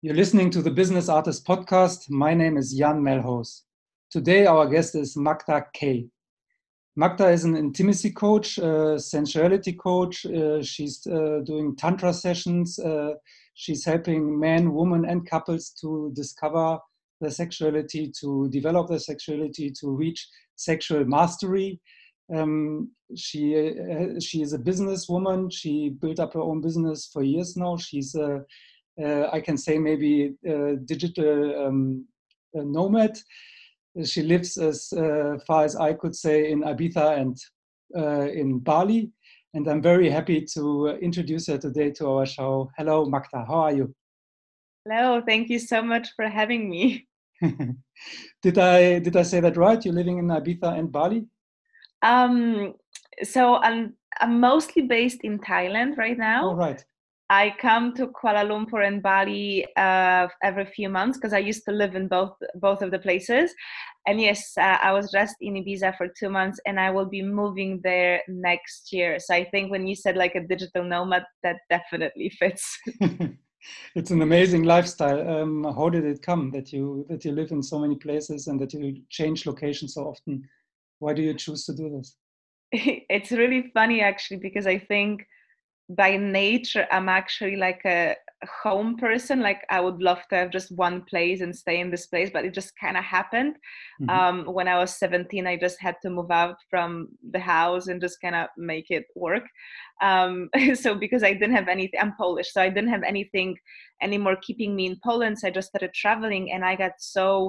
You're listening to the Business Artist Podcast. My name is Jan Melhos. Today, our guest is Magda K. Magda is an intimacy coach, sensuality coach. She's doing tantra sessions. She's helping men, women, and couples to discover their sexuality, to develop their sexuality, to reach sexual mastery. She is a businesswoman. She built up her own business for years now. She's I can say maybe digital nomad. She lives as far as I could say in Ibiza and in Bali. And I'm very happy to introduce her today to our show. Hello, Magda. How are you? Hello. Thank you so much for having me. Did I say that right? You're living in Ibiza and Bali? So I'm mostly based in Thailand right now. Oh, right. I come to Kuala Lumpur and Bali every few months because I used to live in both of the places. And yes, I was just in Ibiza for 2 months, and I will be moving there next year. So I think when you said like a digital nomad, that definitely fits. It's an amazing lifestyle. How did it come that you live in so many places and that you change locations so often? Why do you choose to do this? It's really funny actually, because I think by nature I'm actually like a home person. Like I would love to have just one place and stay in this place, but it just kind of happened. When I was 17, I just had to move out from the house and just kind of make it work. So because I didn't have anything, I'm Polish, so I didn't have anything anymore keeping me in Poland, so I just started traveling, and I got so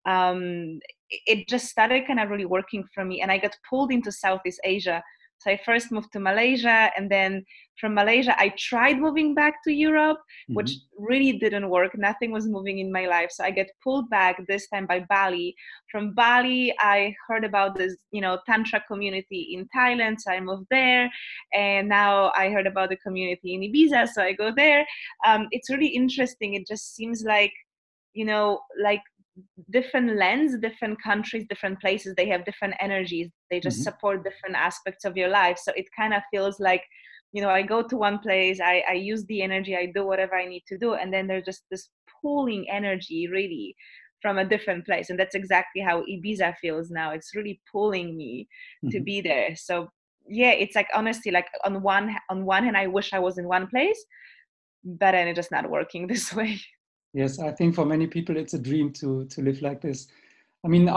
it just started kind of really working for me, and I got pulled into Southeast Asia. So I first moved to Malaysia, and then from Malaysia, I tried moving back to Europe, which really didn't work. Nothing was moving in my life. So I get pulled back, this time by Bali. From Bali, I heard about this, Tantra community in Thailand. So I moved there. And now I heard about the community in Ibiza. So I go there. It's really interesting. It just seems like, like different lands, different countries, different places, they have different energies. They just support different aspects of your life. So it kind of feels like, I go to one place, I use the energy, I do whatever I need to do, and then there's just this pulling energy really from a different place. And that's exactly how Ibiza feels now. It's really pulling me to be there. So yeah, it's like, honestly, like on one hand, I wish I was in one place, but then it's just not working this way. Yes, I think for many people it's a dream to live like this. I mean,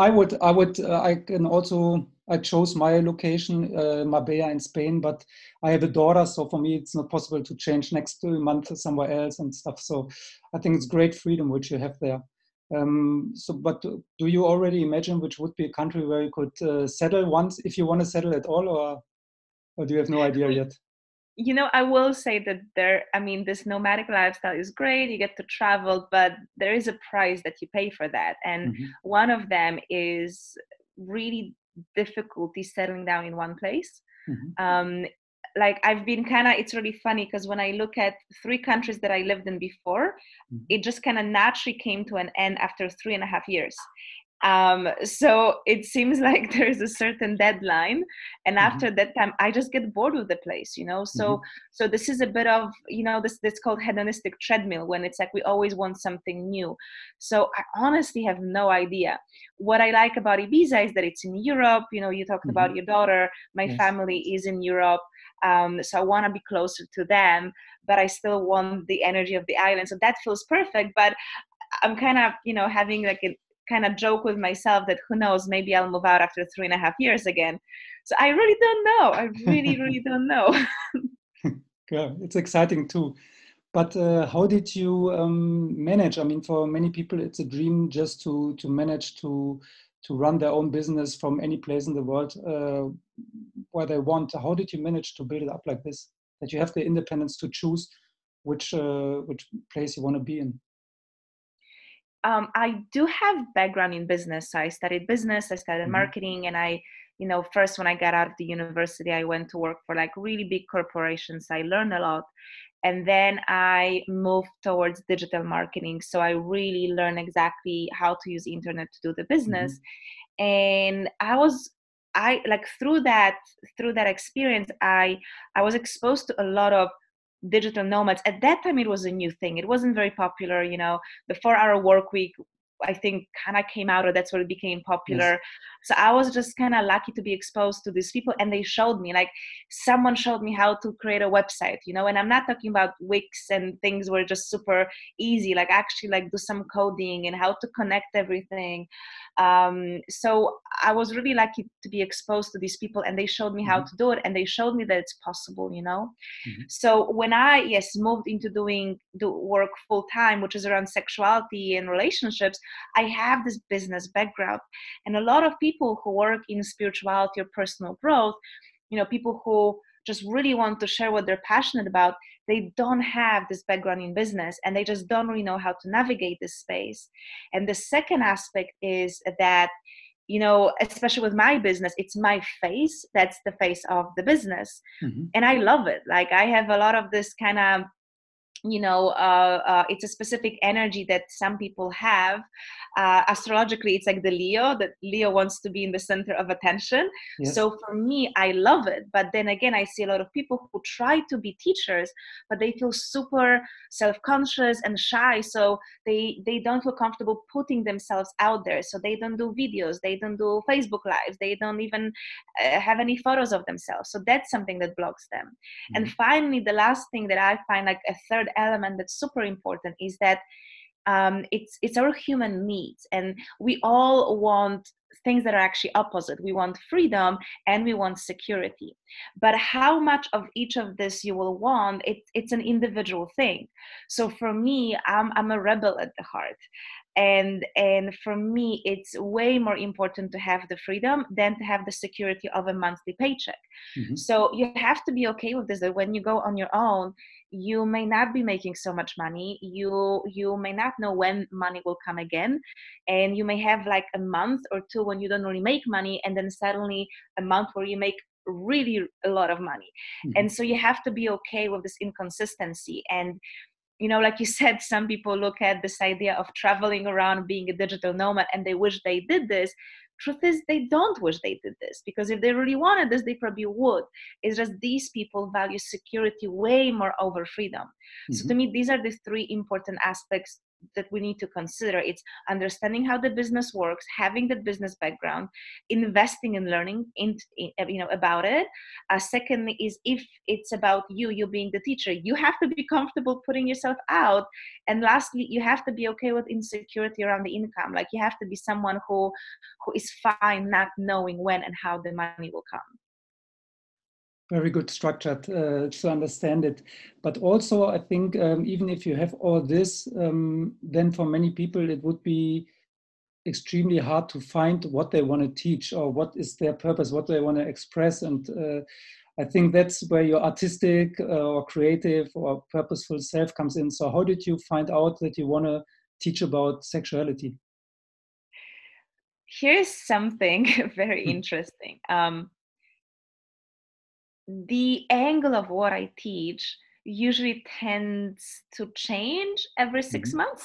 I chose my location, Marbella in Spain, but I have a daughter, so for me it's not possible to change next month somewhere else and stuff. So I think it's great freedom which you have there. But do you already imagine which would be a country where you could settle once, if you want to settle at all, or do you have no idea yet? I will say that this nomadic lifestyle is great. You get to travel, but there is a price that you pay for that. And one of them is really difficulty settling down in one place. Like I've been it's really funny because when I look at 3 countries that I lived in before, it just kind of naturally came to an end after 3.5 years. So it seems like there is a certain deadline, and after that time I just get bored with the place. So this is a bit of this called hedonistic treadmill, when it's like we always want something new. So I honestly have no idea. What I like about Ibiza is that it's in Europe. You talked about your daughter. My family is in Europe, so I want to be closer to them, but I still want the energy of the island, so that feels perfect. But I'm kind of having like a kind of joke with myself that who knows, maybe I'll move out after 3.5 years again. So I really don't know. I really, really don't know. Yeah, it's exciting too. But how did you manage? I mean, for many people, it's a dream just to manage to run their own business from any place in the world where they want. How did you manage to build it up like this? That you have the independence to choose which place you want to be in. I do have background in business. So I studied business, I studied marketing, and I, first when I got out of the university, I went to work for like really big corporations. I learned a lot. And then I moved towards digital marketing. So I really learned exactly how to use internet to do the business. And I like through that experience, I was exposed to a lot of digital nomads. At that time, it was a new thing. It wasn't very popular. The 4-hour work week, I think, kind of came out, or that's where it became popular. Yes. So I was just kind of lucky to be exposed to these people, and they showed me, like, someone showed me how to create a website, and I'm not talking about Wix and things were just super easy, like actually like do some coding and how to connect everything. So I was really lucky to be exposed to these people, and they showed me how to do it, and they showed me that it's possible. So when I, yes, moved into doing the work full time, which is around sexuality and relationships, I have this business background. And a lot of people who work in spirituality or personal growth, people who just really want to share what they're passionate about, they don't have this background in business, and they just don't really know how to navigate this space. And the second aspect is that, especially with my business, it's my face that's the face of the business. And I love it. Like, I have a lot of this kind of, it's a specific energy that some people have. Astrologically, it's like the Leo, that Leo wants to be in the center of attention. Yes. So for me, I love it. But then again, I see a lot of people who try to be teachers, but they feel super self-conscious and shy. So they don't feel comfortable putting themselves out there. So they don't do videos, they don't do Facebook Lives, they don't even have any photos of themselves. So that's something that blocks them. And finally, the last thing that I find, like a third element that's super important, is that it's our human needs, and we all want things that are actually opposite. We want freedom and we want security, but how much of each of this you will want, it's an individual thing. So for me, I'm a rebel at the heart, and for me, it's way more important to have the freedom than to have the security of a monthly paycheck. So you have to be okay with this, that when you go on your own, you may not be making so much money, you may not know when money will come again, and you may have like a month or two when you don't really make money, and then suddenly a month where you make really a lot of money. And so you have to be okay with this inconsistency. And like you said, some people look at this idea of traveling around, being a digital nomad, and they wish they did this. Truth is, they don't wish they did this, because if they really wanted this, they probably would. It's just these people value security way more over freedom. So to me, these are the three important aspects that we need to consider. It's understanding how the business works, having the business background, investing in learning about it. Secondly is, if it's about you being the teacher, you have to be comfortable putting yourself out. And lastly, you have to be okay with insecurity around the income. Like, you have to be someone who is fine not knowing when and how the money will come. Very good structured to understand it. But also, I think even if you have all this, then for many people, it would be extremely hard to find what they want to teach, or what is their purpose, what they want to express. And I think that's where your artistic or creative or purposeful self comes in. So how did you find out that you want to teach about sexuality? Here's something very interesting. The angle of what I teach usually tends to change every 6 months.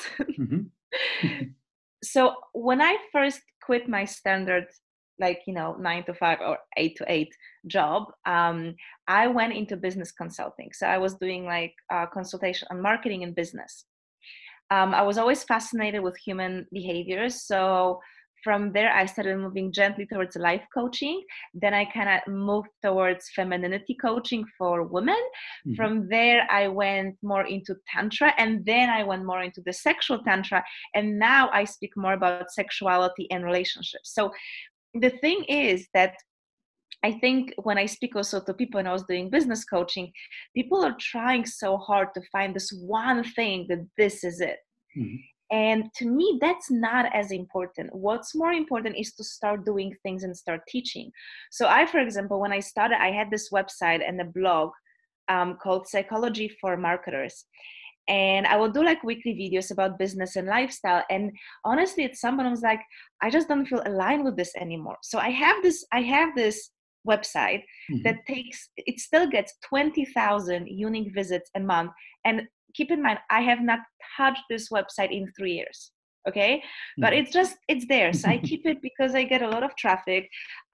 So when I first quit my standard, 9 to 5 or 8 to 8 job, I went into business consulting. So I was doing consultation on marketing and business. I was always fascinated with human behaviors. So from there, I started moving gently towards life coaching. Then I kind of moved towards femininity coaching for women. From there, I went more into Tantra, and then I went more into the sexual Tantra. And now I speak more about sexuality and relationships. So the thing is that I think when I speak also to people, and I was doing business coaching, people are trying so hard to find this one thing that this is it. And to me, that's not as important. What's more important is to start doing things and start teaching. So I, for example, when I started, I had this website and a blog called Psychology for Marketers. And I would do weekly videos about business and lifestyle. And honestly, at some point I was like, I just don't feel aligned with this anymore. So I have this website that it still gets 20,000 unique visits a month. And keep in mind, I have not touched this website in 3 years. Okay, but it's there, so I keep it because I get a lot of traffic.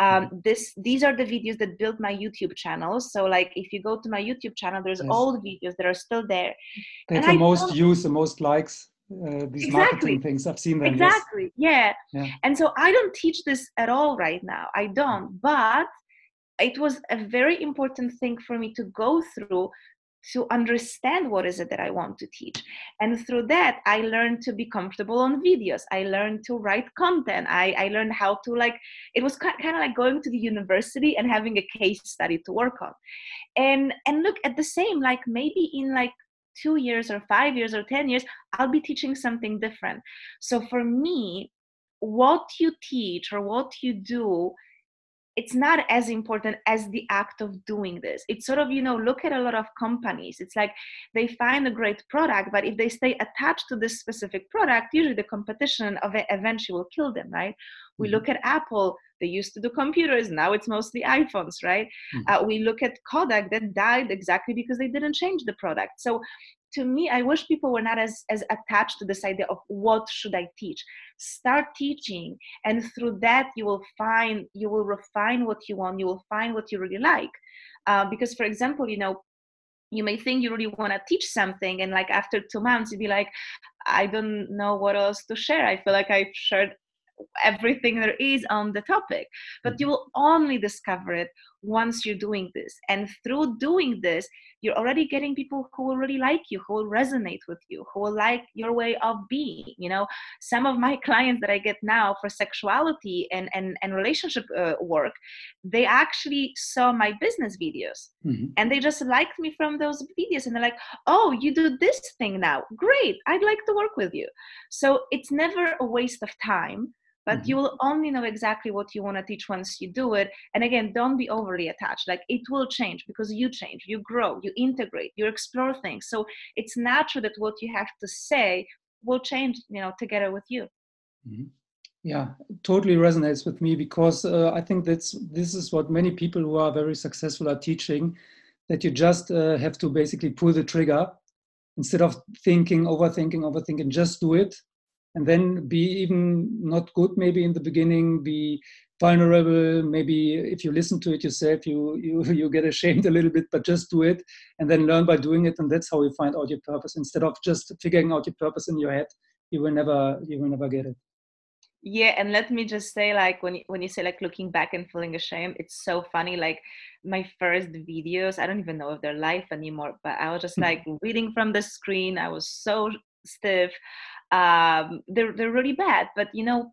These are the videos that build my YouTube channel. So like if you go to my YouTube channel, there's old videos that are still there. They have the most views, the most likes, these marketing things. I've seen them. Exactly. Yes. Yeah. And so I don't teach this at all right now. I don't. But it was a very important thing for me to go through to understand what is it that I want to teach. And through that, I learned to be comfortable on videos. I learned to write content. I learned how to it was kind of like going to the university and having a case study to work on. And look, at the same, like maybe in 2 years or 5 years or 10 years, I'll be teaching something different. So for me, what you teach or what you do, it's not as important as the act of doing this. It's sort of, look at a lot of companies. It's like they find a great product, but if they stay attached to this specific product, usually the competition eventually will kill them, right? We look at Apple. They used to do computers. Now it's mostly iPhones, right? We look at Kodak that died exactly because they didn't change the product. So to me, I wish people were not as attached to this idea of what should I teach. Start teaching, and through that you will refine what you want. You will find what you really like. Because, for example, you may think you really want to teach something, and after 2 months, you'd be like, I don't know what else to share. I feel like I've shared everything there is on the topic, but you will only discover it once you're doing this. And through doing this, you're already getting people who will really like you, who will resonate with you, who will like your way of being. Some of my clients that I get now for sexuality and relationship work, they actually saw my business videos and they just liked me from those videos, and they're like, oh, you do this thing now, great, I'd like to work with you. So it's never a waste of time, but you will only know exactly what you want to teach once you do it. And again, don't be overly attached. It will change because you change, you grow, you integrate, you explore things. So it's natural that what you have to say will change, together with you. Yeah, totally resonates with me, because I think this is what many people who are very successful are teaching, that you just have to basically pull the trigger instead of overthinking, just do it. And then be even not good maybe in the beginning, be vulnerable. Maybe if you listen to it yourself, you get ashamed a little bit, but just do it and then learn by doing it. And that's how you find out your purpose. Instead of just figuring out your purpose in your head, you will never get it. Yeah, and let me just say, when you say looking back and feeling ashamed, it's so funny. My first videos, I don't even know if they're live anymore, but I was just reading from the screen. I was so stiff. They're really bad, but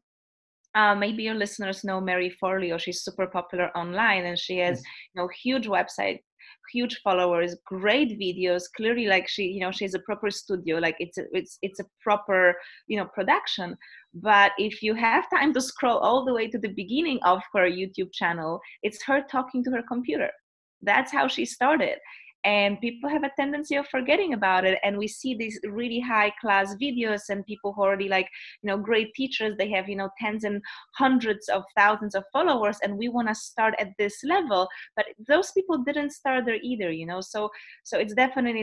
maybe your listeners know Mary Forleo. She's super popular online, and she has huge website, huge followers, great videos. Clearly, she has a proper studio. It's a proper production. But if you have time to scroll all the way to the beginning of her YouTube channel, it's her talking to her computer. That's how she started. And people have a tendency of forgetting about it. And we see these really high class videos and people who are already great teachers. They have, tens and hundreds of thousands of followers. And we want to start at this level. But those people didn't start there either, So it's definitely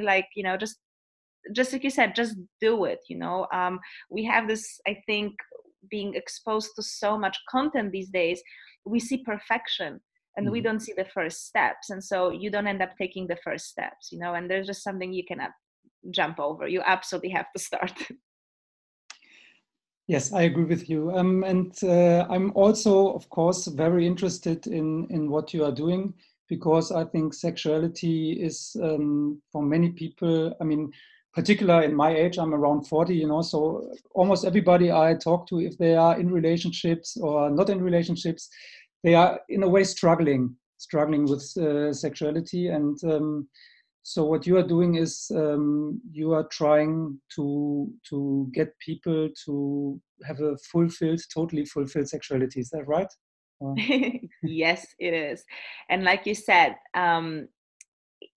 just like you said, just do it, We have this, I think, being exposed to so much content these days, we see perfection. And we don't see the first steps. And so you don't end up taking the first steps, and there's just something you cannot jump over. You absolutely have to start. Yes, I agree with you. And I'm also, of course, very interested in what you are doing, because I think sexuality is, for many people, particularly in my age, I'm around 40, so almost everybody I talk to, if they are in relationships or not in relationships, they are in a way struggling with sexuality. And so what you are doing is you are trying to get people to have a totally fulfilled sexuality. Is that right? Yes, it is. And like you said,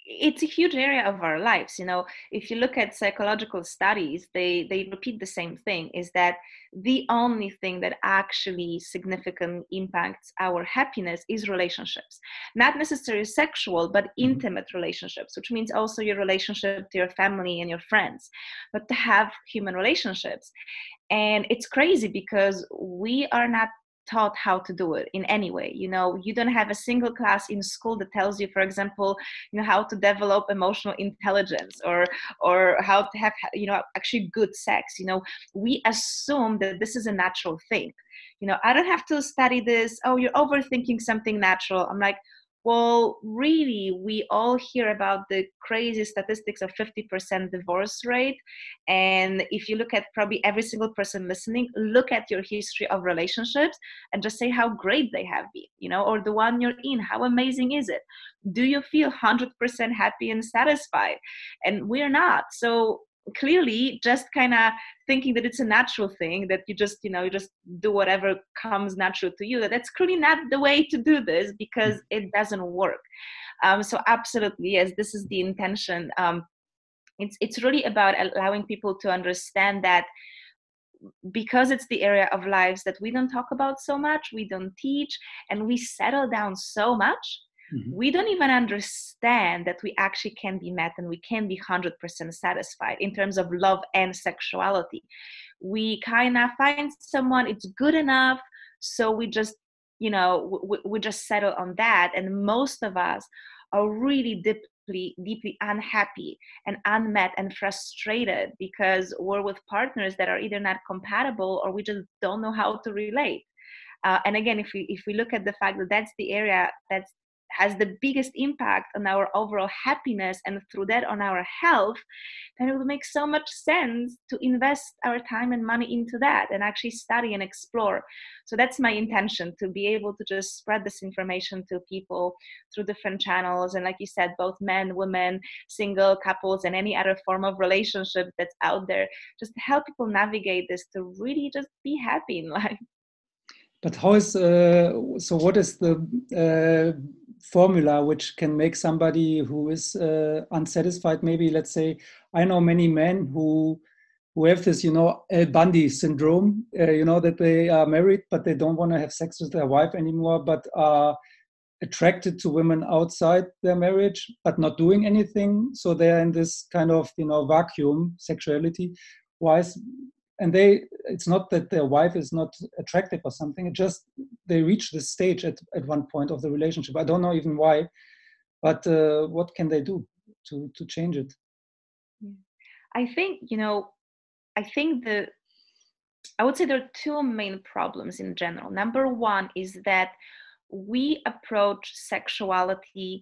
it's a huge area of our lives. If you look at psychological studies, they repeat the same thing, is that the only thing that actually significantly impacts our happiness is relationships. Not necessarily sexual, but intimate relationships, which means also your relationship to your family and your friends, but to have human relationships. And it's crazy because we are not taught how to do it in any way. You don't have a single class in school that tells you, for example, how to develop emotional intelligence, or how to have actually good sex. We assume that this is a natural thing. I don't have to study this. Oh, you're overthinking something natural. I'm like, well, really, we all hear about the crazy statistics of 50% divorce rate. And if you look at probably every single person listening, look at your history of relationships and just say how great they have been, or the one you're in, how amazing is it? Do you feel 100% happy and satisfied? And we're not. So clearly, just kind of thinking that it's a natural thing, that you just do whatever comes natural to you, that's clearly not the way to do this, because it doesn't work. So absolutely, yes, this is the intention. It's really about allowing people to understand that, because it's the area of lives that we don't talk about so much, we don't teach, and we settle down so much, we don't even understand that we actually can be met and we can be 100% satisfied in terms of love and sexuality. We kind of find someone, it's good enough, so we just we just settle on that. And most of us are really deeply unhappy and unmet and frustrated because we're with partners that are either not compatible, or we just don't know how to relate. And again, if we look at the fact that that's the area that has the biggest impact on our overall happiness, and through that on our health, then it would make so much sense to invest our time and money into that and actually study and explore. So that's my intention, to be able to just spread this information to people through different channels. And like you said, both men, women, single couples, and any other form of relationship that's out there, just to help people navigate this to really just be happy in life. But how is so? What is the formula which can make somebody who is unsatisfied? Maybe, let's say, I know many men who have this, El Bundy syndrome. That they are married, but they don't want to have sex with their wife anymore, but are attracted to women outside their marriage, but not doing anything. So they're in this kind of vacuum, sexuality wise. And it's not that their wife is not attractive or something. It just, they reach this stage at one point of the relationship. I don't know even why, but what can they do to change it? I think, I would say there are two main problems in general. Number one is that we approach sexuality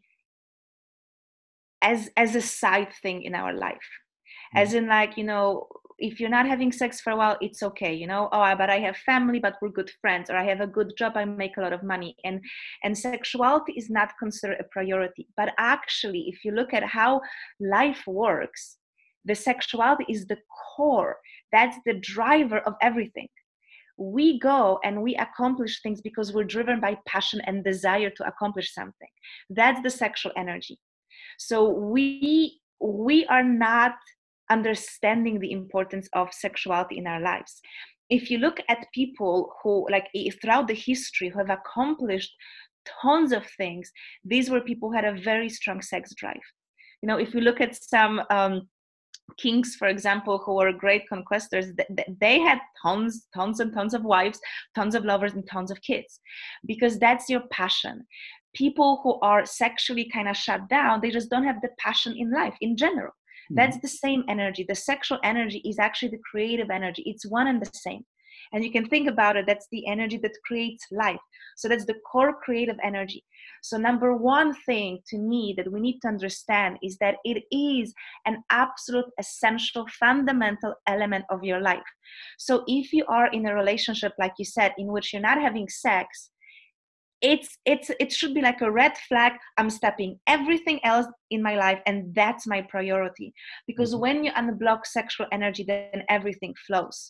as a side thing in our life. As in, like, if you're not having sex for a while, it's okay, but I have family, but we're good friends, or I have a good job, I make a lot of money. And sexuality is not considered a priority. But actually, if you look at how life works, the sexuality is the core. That's the driver of everything. We go and we accomplish things because we're driven by passion and desire to accomplish something. That's the sexual energy. So we are not understanding the importance of sexuality in our lives. If you look at people who, like, throughout the history, who have accomplished tons of things, these were people who had a very strong sex drive. If you look at some kings, for example, who were great conquistors, they had tons and tons of wives, tons of lovers, and tons of kids, because that's your passion. People who are sexually kind of shut down, they just don't have the passion in life in general. That's the same energy. The sexual energy is actually the creative energy. It's one and the same. And you can think about it, that's the energy that creates life. So that's the core creative energy. So number one thing to me that we need to understand is that it is an absolute essential, fundamental element of your life. So if you are in a relationship, like you said, in which you're not having sex, it should be like a red flag. I'm stopping everything else in my life, and that's my priority. Because when you unblock sexual energy, then everything flows.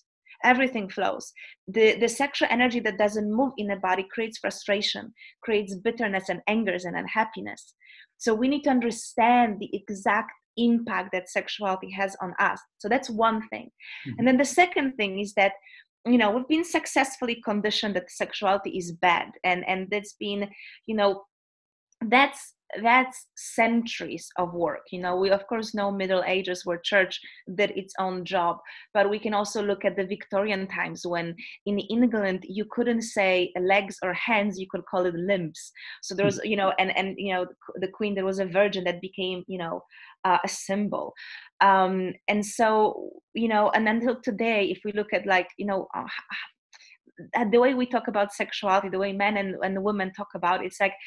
The sexual energy that doesn't move in the body creates frustration, creates bitterness and angers and unhappiness. So we need to understand the exact impact that sexuality has on us. So that's one thing. Mm-hmm. And then the second thing is that, you know, we've been successfully conditioned that sexuality is bad, and that's been, you know, that's centuries of work. You know, we of course know Middle Ages where church did its own job, but we can also look at the Victorian times when in England you couldn't say legs or hands, you could call it limbs. So there was, you know, and you know, the queen, there was a virgin that became, you know, a symbol. And so, you know, and until today, if we look at, like, you know, the way we talk about sexuality, the way men and women talk about it, it's like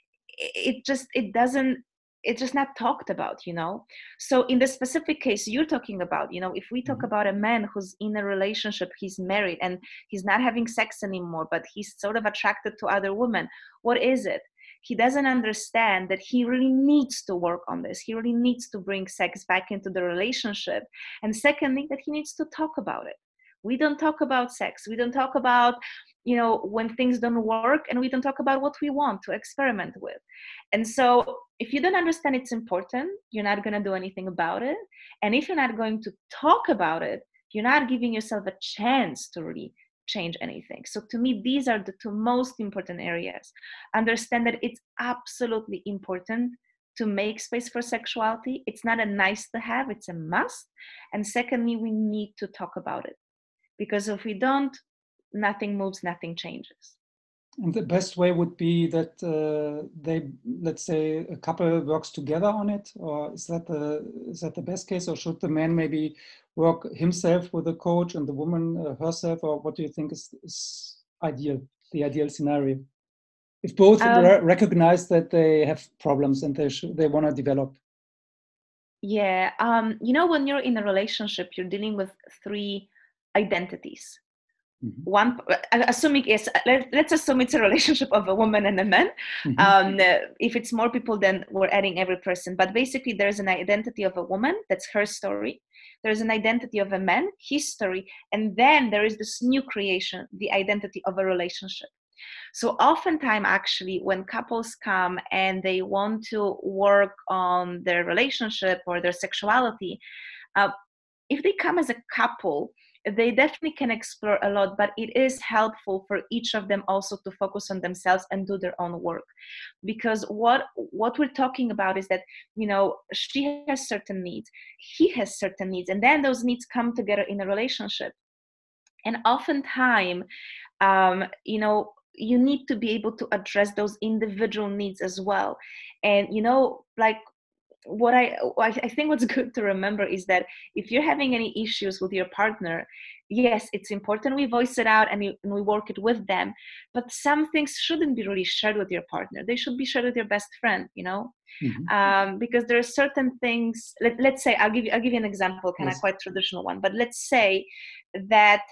it's just not talked about, you know. So in the specific case you're talking about, you know, if we talk about a man who's in a relationship, he's married and he's not having sex anymore, but he's sort of attracted to other women, what is it? He doesn't understand that he really needs to work on this. He really needs to bring sex back into the relationship. And secondly, that he needs to talk about it. We don't talk about sex. We don't talk about, you know, when things don't work, and we don't talk about what we want to experiment with. And so if you don't understand it's important, you're not going to do anything about it. And if you're not going to talk about it, you're not giving yourself a chance to really change anything. So to me, these are the two most important areas. Understand that it's absolutely important to make space for sexuality. It's not a nice to have, it's a must. And secondly, we need to talk about it. Because if we don't, nothing moves, nothing changes. And the best way would be that they, let's say, a couple works together on it, or is that the best case, or should the man maybe work himself with a coach and the woman herself, or what do you think is ideal, the ideal scenario? If both recognize that they have problems and they want to develop. Yeah, you know, when you're in a relationship, you're dealing with three identities. Mm-hmm. One, assuming is, let's assume it's a relationship of a woman and a man. Mm-hmm. If it's more people, then we're adding every person. But basically, there's an identity of a woman, that's her story. There's an identity of a man, his story. And then there is this new creation, the identity of a relationship. So oftentimes, actually, when couples come and they want to work on their relationship or their sexuality, if they come as a couple, they definitely can explore a lot, but it is helpful for each of them also to focus on themselves and do their own work. Because what we're talking about is that, you know, she has certain needs, he has certain needs, and then those needs come together in a relationship. And oftentimes, you know, you need to be able to address those individual needs as well. And, you know, like, what I think what's good to remember is that if you're having any issues with your partner, yes, it's important we voice it out and we work it with them, but some things shouldn't be really shared with your partner. They should be shared with your best friend, you know. Mm-hmm. Because there are certain things, let's say, I'll give you an example, kind of quite traditional one, but let's say that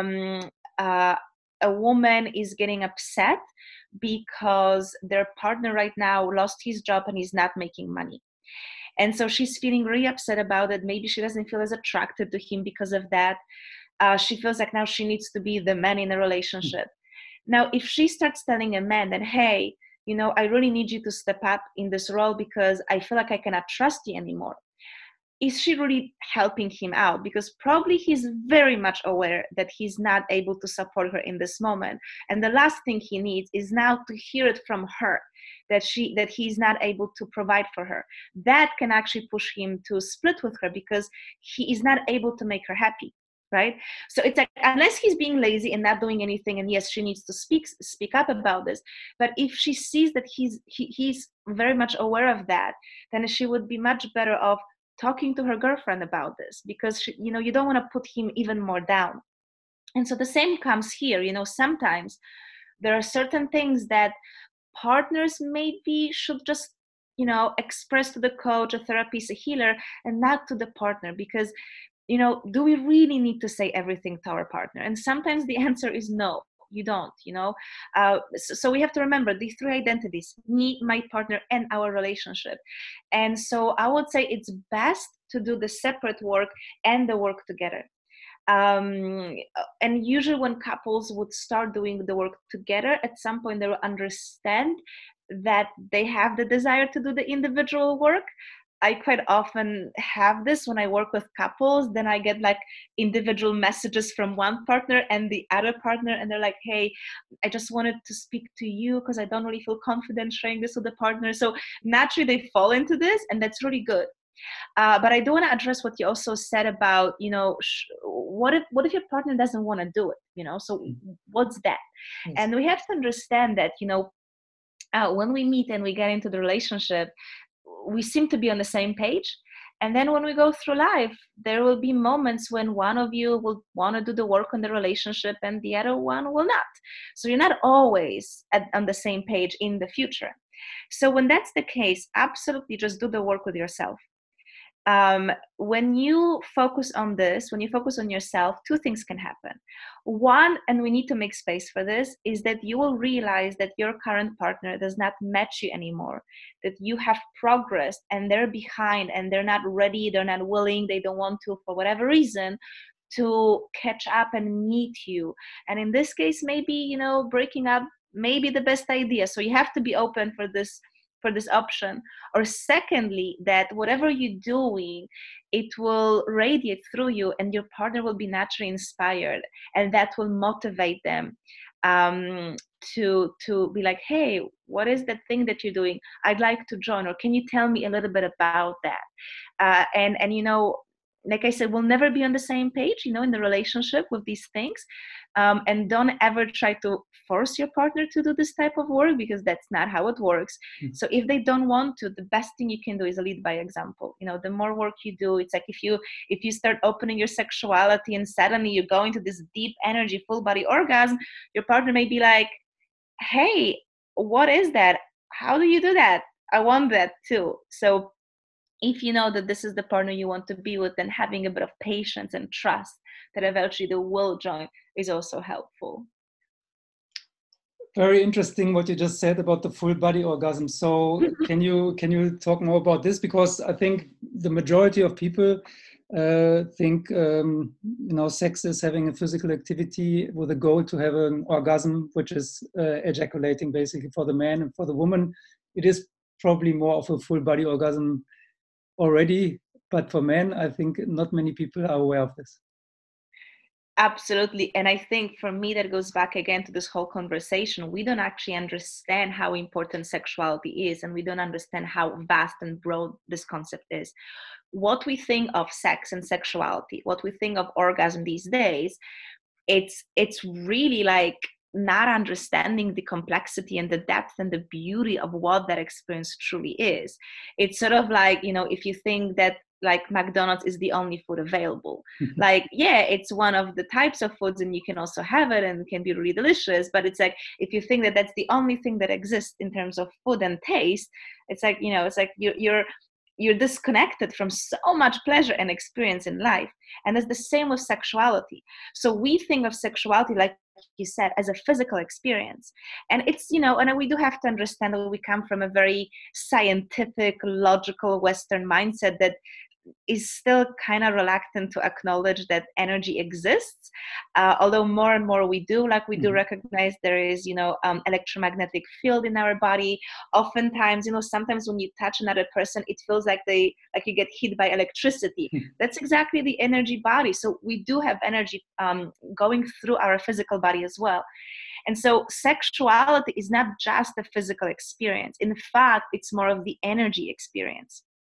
a woman is getting upset because their partner right now lost his job and he's not making money. And so she's feeling really upset about it. Maybe she doesn't feel as attracted to him because of that. She feels like now she needs to be the man in a relationship. Now, if she starts telling a man that, hey, you know, I really need you to step up in this role because I feel like I cannot trust you anymore. Is she really helping him out? Because probably he's very much aware that he's not able to support her in this moment. And the last thing he needs is now to hear it from her that he's not able to provide for her. That can actually push him to split with her because he is not able to make her happy, right? So it's like, unless he's being lazy and not doing anything, and yes, she needs to speak up about this. But if she sees that he's very much aware of that, then she would be much better off talking to her girlfriend about this, because she, you know, you don't want to put him even more down. And so the same comes here. You know, sometimes there are certain things that partners maybe should just, you know, express to the coach, a therapist, a healer, and not to the partner. Because, you know, do we really need to say everything to our partner? And sometimes the answer is no, you don't, you know. So we have to remember these three identities: me, my partner, and our relationship. And so I would say it's best to do the separate work and the work together. And usually when couples would start doing the work together, at some point they will understand that they have the desire to do the individual work. I quite often have this when I work with couples. Then I get like individual messages from one partner and the other partner, and they're like, hey, I just wanted to speak to you because I don't really feel confident sharing this with the partner. So naturally they fall into this, and that's really good. But I do want to address what you also said about, what if your partner doesn't want to do it, so what's that? Yes. And we have to understand that, when we meet and we get into the relationship, we seem to be on the same page. And then when we go through life, there will be moments when one of you will want to do the work on the relationship and the other one will not. So you're not always on the same page in the future. So when that's the case, absolutely just do the work with yourself. When you focus on this, when you focus on yourself, two things can happen. One, and we need to make space for this, is that you will realize that your current partner does not match you anymore, that you have progressed and they're behind and they're not ready, they're not willing, they don't want to, for whatever reason, to catch up and meet you. And in this case, maybe, breaking up may be the best idea. So you have to be open for this option. Or secondly, that whatever you're doing, it will radiate through you and your partner will be naturally inspired, and that will motivate them to be like, hey, what is that thing that you're doing? I'd like to join, or can you tell me a little bit about that? And like I said, we'll never be on the same page, in the relationship with these things. And don't ever try to force your partner to do this type of work, because that's not how it works. Mm-hmm. So if they don't want to, the best thing you can do is lead by example. The more work you do, it's like if you start opening your sexuality and suddenly you go into this deep energy, full body orgasm, your partner may be like, hey, what is that? How do you do that? I want that too. So if you know that this is the partner you want to be with, then having a bit of patience and trust that eventually they will join is also helpful. Very interesting what you just said about the full body orgasm. So can you talk more about this? Because I think the majority of people think sex is having a physical activity with a goal to have an orgasm, which is ejaculating basically for the man, and for the woman it is probably more of a full body orgasm already, but for men I think not many people are aware of this. Absolutely. And I think for me that goes back again to this whole conversation. We don't actually understand how important sexuality is, and we don't understand how vast and broad this concept is. What we think of sex and sexuality, what we think of orgasm these days, it's really like not understanding the complexity and the depth and the beauty of what that experience truly is. It's sort of like, if you think that like McDonald's is the only food available. Like, yeah, it's one of the types of foods and you can also have it and it can be really delicious. But it's like, if you think that that's the only thing that exists in terms of food and taste, it's like, it's like you're disconnected from so much pleasure and experience in life. And it's the same with sexuality. So we think of sexuality, like you said, as a physical experience. And it's, and we do have to understand that we come from a very scientific, logical Western mindset that is still kind of reluctant to acknowledge that energy exists. Although more and more we do recognize there is, electromagnetic field in our body. Oftentimes, sometimes when you touch another person, it feels like you get hit by electricity. That's exactly the energy body. So we do have energy going through our physical body as well. And so sexuality is not just a physical experience. In fact, it's more of the energy experience.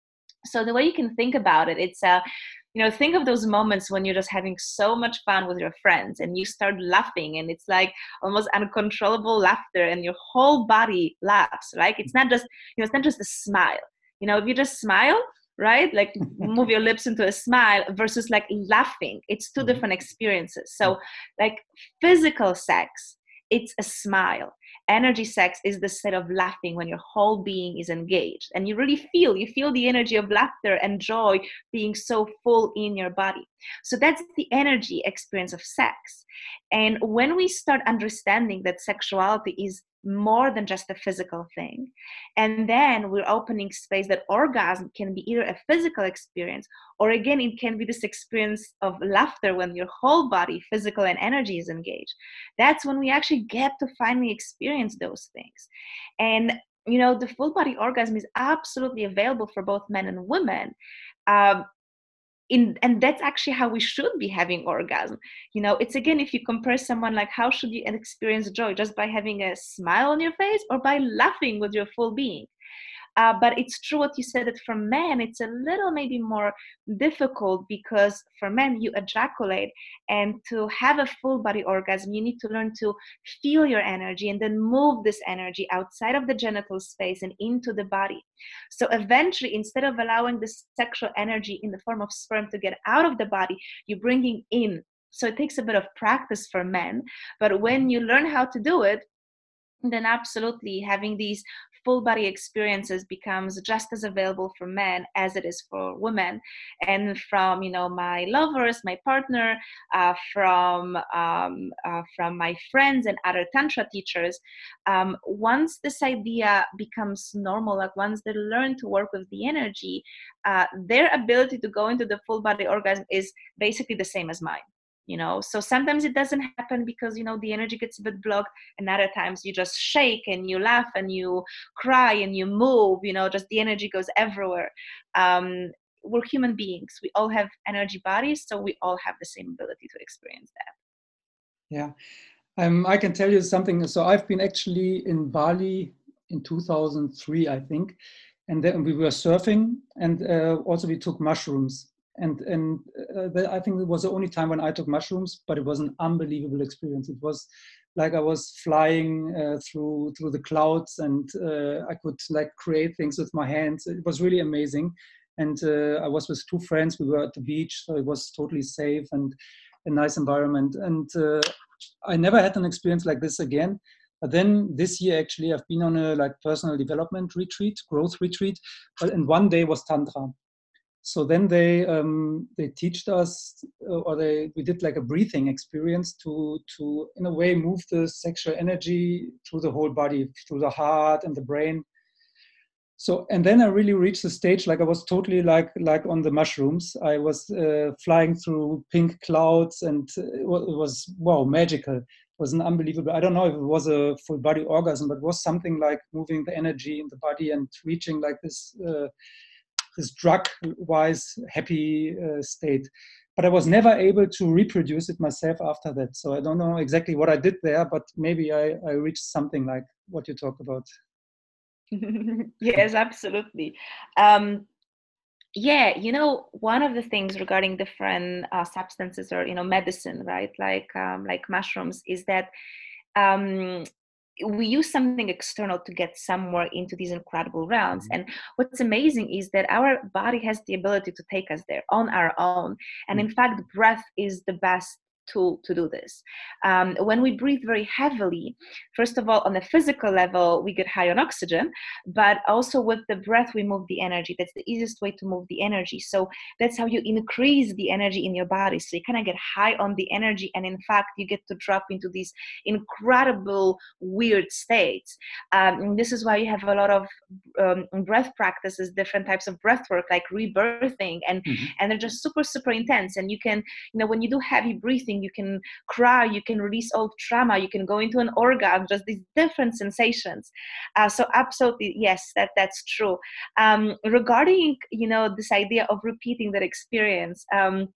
So the way you can think about it, it's think of those moments when you're just having so much fun with your friends and you start laughing and it's like almost uncontrollable laughter and your whole body laughs, right? It's not just, it's not just a smile. If you just smile, right? Like move your lips into a smile versus like laughing. It's two different experiences. So like physical sex, it's a smile. Energy sex is the state of laughing when your whole being is engaged and you really feel the energy of laughter and joy being so full in your body. So that's the energy experience of sex. And when we start understanding that sexuality is more than just a physical thing, and then we're opening space that orgasm can be either a physical experience or again it can be this experience of laughter when your whole body, physical and energy, is engaged. That's when we actually get to finally experience those things. And the full body orgasm is absolutely available for both men and women. Um, and that's actually how we should be having orgasm. It's, again, if you compare someone, like, how should you experience joy? Just by having a smile on your face, or by laughing with your full being? But it's true what you said, that for men it's a little maybe more difficult, because for men you ejaculate, and to have a full body orgasm you need to learn to feel your energy and then move this energy outside of the genital space and into the body. So eventually, instead of allowing the sexual energy in the form of sperm to get out of the body, you're bringing in. So it takes a bit of practice for men, but when you learn how to do it, then absolutely having these full body experiences becomes just as available for men as it is for women. And from my lovers, my partner, from my friends and other tantra teachers, once this idea becomes normal, like once they learn to work with the energy, their ability to go into the full body orgasm is basically the same as mine. So sometimes it doesn't happen because the energy gets a bit blocked, and other times you just shake and you laugh and you cry and you move, just the energy goes everywhere. We're human beings, we all have energy bodies, so we all have the same ability to experience that. Yeah, I can tell you something. So I've been actually in Bali in 2003, I think, and then we were surfing, and also we took mushrooms. And I think it was the only time when I took mushrooms, but it was an unbelievable experience. It was like I was flying through the clouds, and I could like create things with my hands. It was really amazing. And I was with two friends. We were at the beach, so it was totally safe and a nice environment. And I never had an experience like this again. But then this year, actually, I've been on a like personal development retreat, growth retreat, and one day was Tantra. So then they taught us, we did like a breathing experience to in a way move the sexual energy through the whole body, through the heart and the brain. So, and then I really reached the stage like I was totally like on the mushrooms. I was flying through pink clouds, and it was wow, magical. It was an unbelievable. I don't know if it was a full body orgasm, but it was something like moving the energy in the body and reaching like this drug-wise happy state. But I was never able to reproduce it myself after that. So I don't know exactly what I did there, but maybe I reached something like what you talked about. Yes, absolutely. Yeah, one of the things regarding different substances or medicine, right? Like mushrooms, is that we use something external to get somewhere into these incredible realms. And what's amazing is that our body has the ability to take us there on our own. And in fact, breath is the best tool to do this. When we breathe very heavily, first of all, on a physical level, we get high on oxygen, but also with the breath, we move the energy. That's the easiest way to move the energy. So that's how you increase the energy in your body. So you kind of get high on the energy, and in fact, you get to drop into these incredible, weird states. This is why you have a lot of breath practices, different types of breath work, like rebirthing, and they're just super, super intense. And you can, when you do heavy breathing, you can cry, you can release old trauma, you can go into an orgasm, just these different sensations. So absolutely, yes, that's true. Regarding, this idea of repeating that experience,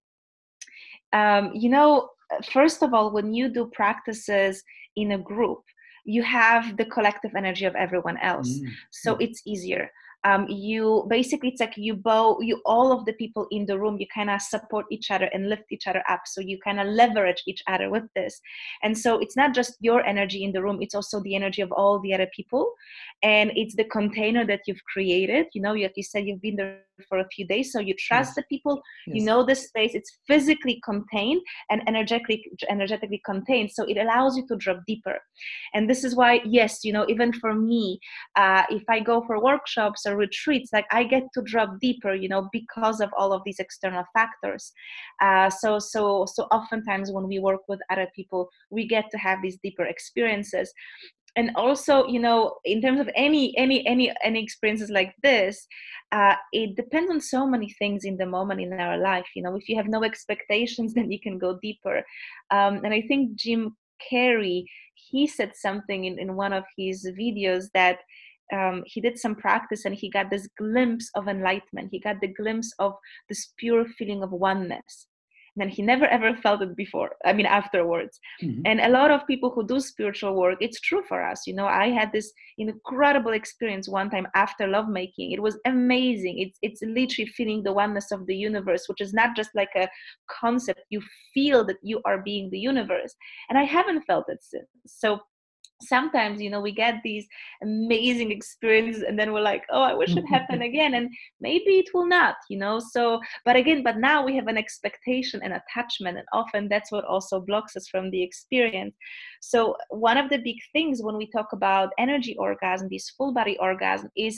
first of all, when you do practices in a group, you have the collective energy of everyone else. So it's easier. You basically, it's like you all of the people in the room, you kind of support each other and lift each other up. So you kind of leverage each other with this. And so it's not just your energy in the room, it's also the energy of all the other people. And it's the container that you've created. Like you said, you've been there for a few days, so you trust the people, the space, it's physically contained and energetically contained. So it allows you to drop deeper. And this is why, yes, even for me, if I go for workshops or retreats, like I get to drop deeper, because of all of these external factors. So oftentimes when we work with other people, we get to have these deeper experiences. And also, in terms of any experiences like this, it depends on so many things in the moment in our life. If you have no expectations, then you can go deeper. And I think Jim Carrey, he said something in one of his videos that he did some practice and he got this glimpse of enlightenment. He got the glimpse of this pure feeling of oneness. And then he never ever felt it before, I mean, afterwards. Mm-hmm. And a lot of people who do spiritual work, it's true for us. You know, I had this incredible experience one time after lovemaking. It was amazing. It's literally feeling the oneness of the universe, which is not just like a concept. You feel that you are being the universe. And I haven't felt it since. So sometimes, you know, we get these amazing experiences and then we're like, oh, I wish it happened again, and maybe it will not, you know. So but now we have an expectation and attachment, and often that's what also blocks us from the experience. So one of the big things when we talk about energy orgasm, this full body orgasm, is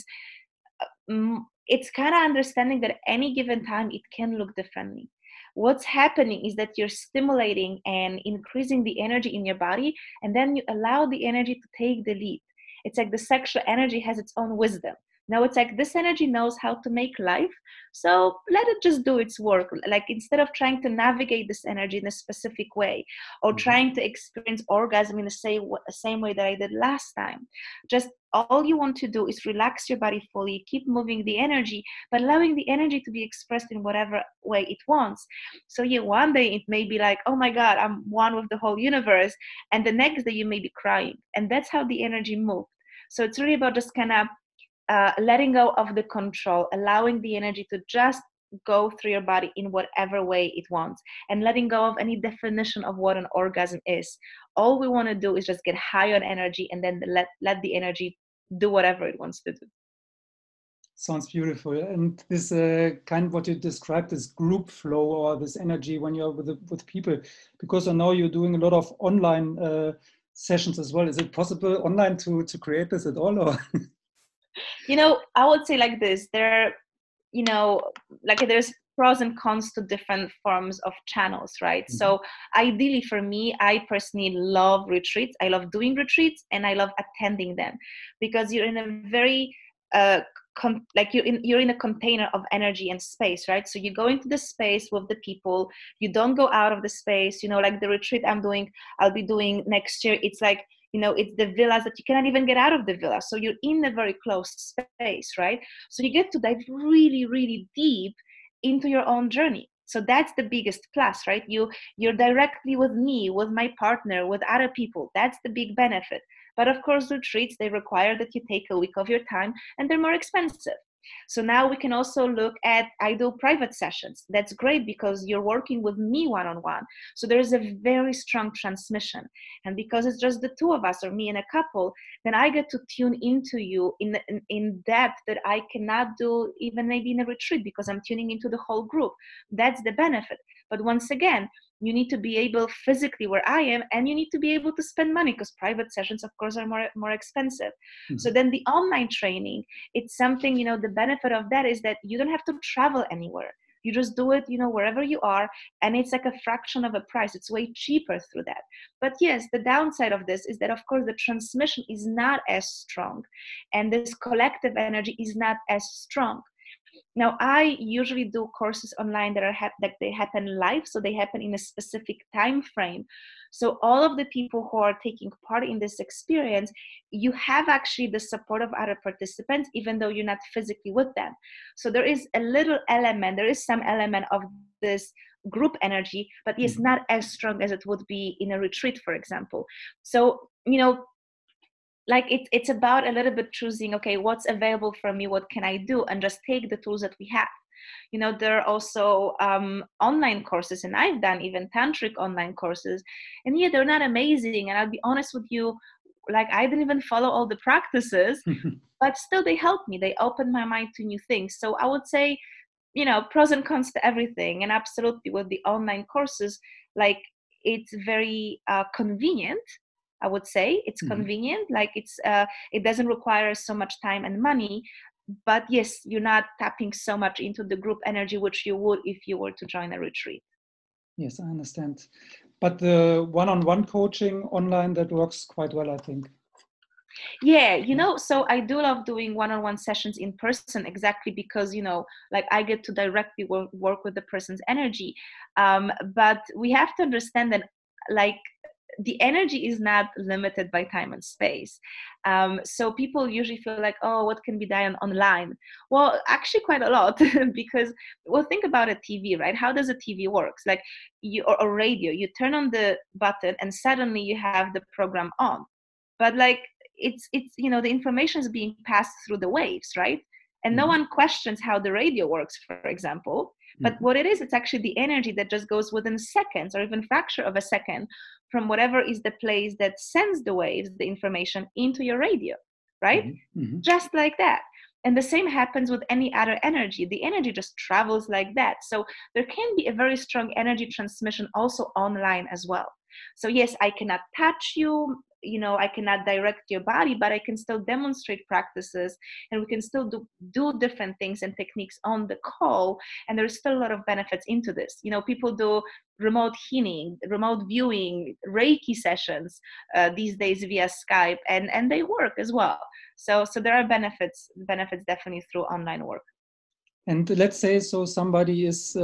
it's kind of understanding that at any given time it can look differently. What's happening is that you're stimulating and increasing the energy in your body, and then you allow the energy to take the lead. It's like the sexual energy has its own wisdom. Now it's like this energy knows how to make life, so let it just do its work. Like instead of trying to navigate this energy in a specific way, or trying to experience orgasm in the same way that I did last time, just all you want to do is relax your body fully, keep moving the energy, but allowing the energy to be expressed in whatever way it wants. So yeah, one day it may be like, oh my God, I'm one with the whole universe. And the next day you may be crying. And that's how the energy moved. So it's really about just kind of letting go of the control, allowing the energy to just go through your body in whatever way it wants, and letting go of any definition of what an orgasm is. All we want to do is just get high on energy, and then let the energy do whatever it wants to do. Sounds beautiful. And this kind of what you described, this group flow or this energy when you're with people, because I know you're doing a lot of online sessions as well. Is it possible online to create this at all? Or? You know, I would say like this, there's pros and cons to different forms of channels, right? Mm-hmm. So ideally for me, I personally love retreats. I love doing retreats and I love attending them, because you're in a very you're in a container of energy and space, right? So you go into the space with the people, you don't go out of the space. You know, like the retreat I'll be doing next year, it's like, you know, it's the villas that you cannot even get out of the villa. So you're in a very close space, right? So you get to dive really, really deep into your own journey. So that's the biggest plus, right? You're directly with me, with my partner, with other people. That's the big benefit. But of course, retreats, they require that you take a week of your time, and they're more expensive. So now we can also look at, I do private sessions. That's great because you're working with me one-on-one. So there's a very strong transmission. And because it's just the two of us, or me and a couple, then I get to tune into you in depth that I cannot do even maybe in a retreat, because I'm tuning into the whole group. That's the benefit. But once again, you need to be able physically where I am, and you need to be able to spend money, because private sessions, of course, are more expensive. Mm-hmm. So then the online training, it's something, you know, the benefit of that is that you don't have to travel anywhere. You just do it, you know, wherever you are, and it's like a fraction of a price. It's way cheaper through that. But yes, the downside of this is that, of course, the transmission is not as strong, and this collective energy is not as strong. Now, I usually do courses online that they happen live, so they happen in a specific time frame. So all of the people who are taking part in this experience, you have actually the support of other participants, even though you're not physically with them. So there is some element of this group energy, but it's not as strong as it would be in a retreat, for example. So, you know, like it's about a little bit choosing, okay, what's available for me, what can I do, and just take the tools that we have. You know, there are also online courses, and I've done even tantric online courses, and yeah, they're not amazing, and I'll be honest with you, like I didn't even follow all the practices, but still they helped me, they opened my mind to new things. So I would say, you know, pros and cons to everything. And absolutely with the online courses, like it's very convenient. I would say it's convenient, like it doesn't require so much time and money, but yes, you're not tapping so much into the group energy, which you would if you were to join a retreat. Yes, I understand. But the one-on-one coaching online, that works quite well, I think. Yeah, you know, so I do love doing one-on-one sessions in person, exactly because, you know, like I get to directly work with the person's energy. But we have to understand that, like, the energy is not limited by time and space. So people usually feel like, oh, what can be done online? Well, actually quite a lot because, well, think about a TV, right? How does a TV works? Like or radio, you turn on the button and suddenly you have the program on. But like, it's the information is being passed through the waves, right? And no one questions how the radio works, for example. But what it is, it's actually the energy that just goes within seconds or even fraction of a second from whatever is the place that sends the waves, the information into your radio, right? Just like that. And the same happens with any other energy. The energy just travels like that. So there can be a very strong energy transmission also online as well. So yes, I cannot touch you, I cannot direct your body, but I can still demonstrate practices, and we can still do different things and techniques on the call. And there's still a lot of benefits into this. People do remote healing, remote viewing, Reiki sessions these days via Skype, and they work as well. So there are benefits definitely through online work. And let's say somebody is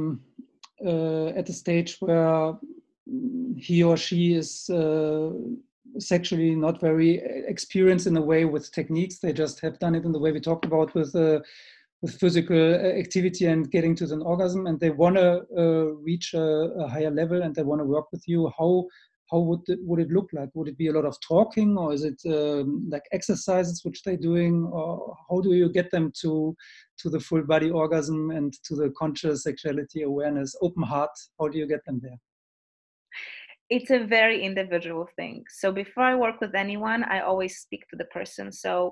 at a stage where he or she is sexually not very experienced in a way with techniques. They just have done it in the way we talked about with physical activity and getting to an orgasm, and they want to reach a higher level and they want to work with you. How would it look like? Would it be a lot of talking, or is it like exercises which they're doing, or how do you get them to the full body orgasm and to the conscious sexuality awareness, open heart? How do you get them there? It's a very individual thing. So before I work with anyone, I always speak to the person. So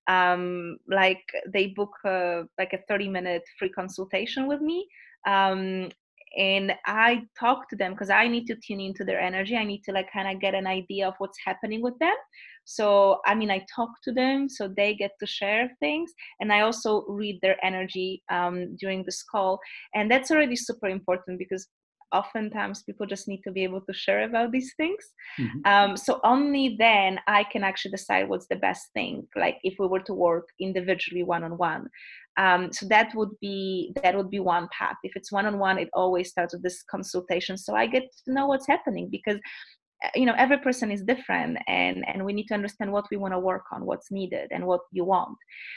like they book like a 30-minute free consultation with me. And I talk to them because I need to tune into their energy. I need to like kind of get an idea of what's happening with them. So, I talk to them so they get to share things. And I also read their energy during this call. And that's already super important because oftentimes people just need to be able to share about these things. So only then I can actually decide what's the best thing, like if we were to work individually one-on-one. So that would be one path. If it's one-on-one, it always starts with this consultation, so I get to know what's happening, because every person is different, and we need to understand what we want to work on, what's needed, and what you want.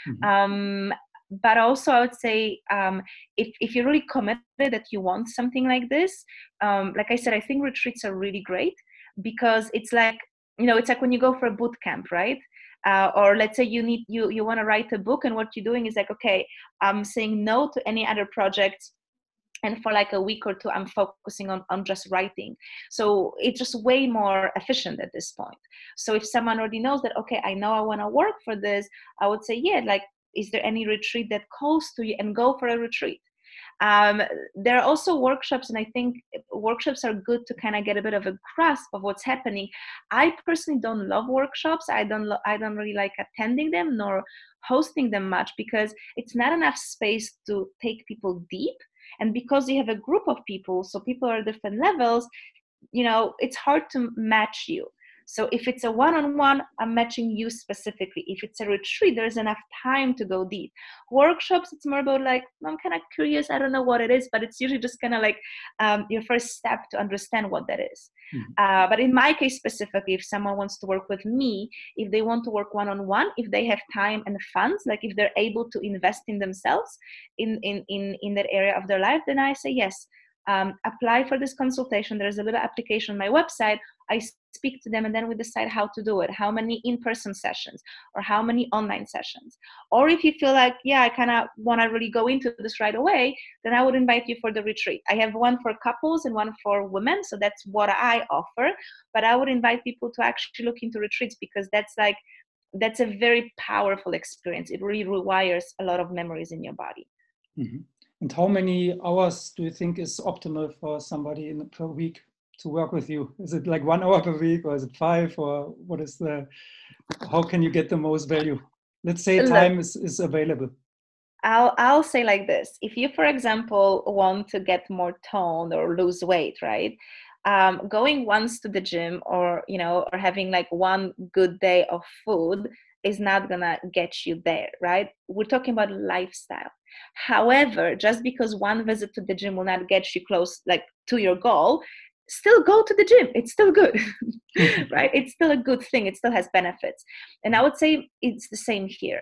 But also I would say, if you're really committed that you want something like this, like I said, I think retreats are really great, because it's like, it's like when you go for a boot camp, right? Or let's say you want to write a book, and what you're doing is like, okay, I'm saying no to any other projects, and for like a week or two, I'm focusing on just writing. So it's just way more efficient at this point. So if someone already knows that, okay, I know I want to work for this, I would say, yeah, like, is there any retreat that calls to you, and go for a retreat. There are also workshops, and I think workshops are good to kind of get a bit of a grasp of what's happening. I personally don't love workshops. I don't really like attending them nor hosting them much, because it's not enough space to take people deep. And because you have a group of people, so people are different levels, it's hard to match you. So if it's a one-on-one, I'm matching you specifically. If it's a retreat, there's enough time to go deep. Workshops, it's more about like, I'm kind of curious, I don't know what it is, but it's usually just kind of like your first step to understand what that is. But in my case specifically, if someone wants to work with me, if they want to work one-on-one, if they have time and funds, like if they're able to invest in themselves in that area of their life, then I say yes. Apply for this consultation. There's a little application on my website. I speak to them, and then we decide how to do it, how many in-person sessions or how many online sessions. Or if you feel like, yeah, I kind of want to really go into this right away, then I would invite you for the retreat. I have one for couples and one for women, so that's what I offer. But I would invite people to actually look into retreats, because that's a very powerful experience. It really rewires a lot of memories in your body. And how many hours do you think is optimal for somebody per week to work with you? Is it like 1 hour per week, or is it 5, or how can you get the most value? Let's say time is available. I'll say like this. If you, for example, want to get more toned or lose weight, right? Going once to the gym, or having like one good day of food is not gonna get you there, right? We're talking about lifestyle. However, just because one visit to the gym will not get you close, like, to your goal, still go to the gym. It's still good, right? It's still a good thing. It still has benefits. And I would say it's the same here.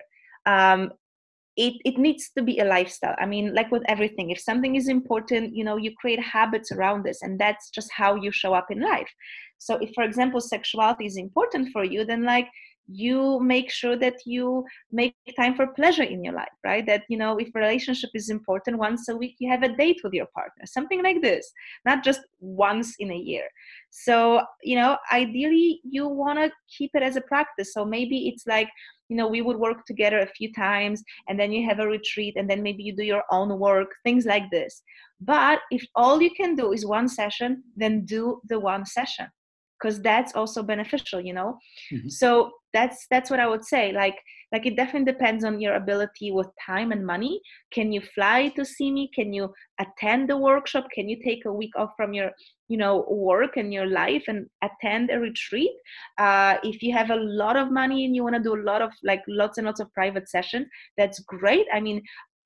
It needs to be a lifestyle. I mean, like with everything, if something is important, you create habits around this, and that's just how you show up in life. So if, for example, sexuality is important for you, then like you make sure that you make time for pleasure in your life, right? That, if relationship is important, once a week you have a date with your partner, something like this, not just once in a year. So, ideally you want to keep it as a practice. So maybe it's like, we would work together a few times, and then you have a retreat, and then maybe you do your own work, things like this. But if all you can do is one session, then do the one session, because that's also beneficial, Mm-hmm. So that's what I would say. Like it definitely depends on your ability with time and money. Can you fly to see me? Can you attend the workshop? Can you take a week off from your work and your life and attend a retreat? If you have a lot of money and you want to do a lot of lots and lots of private sessions, that's great. I mean,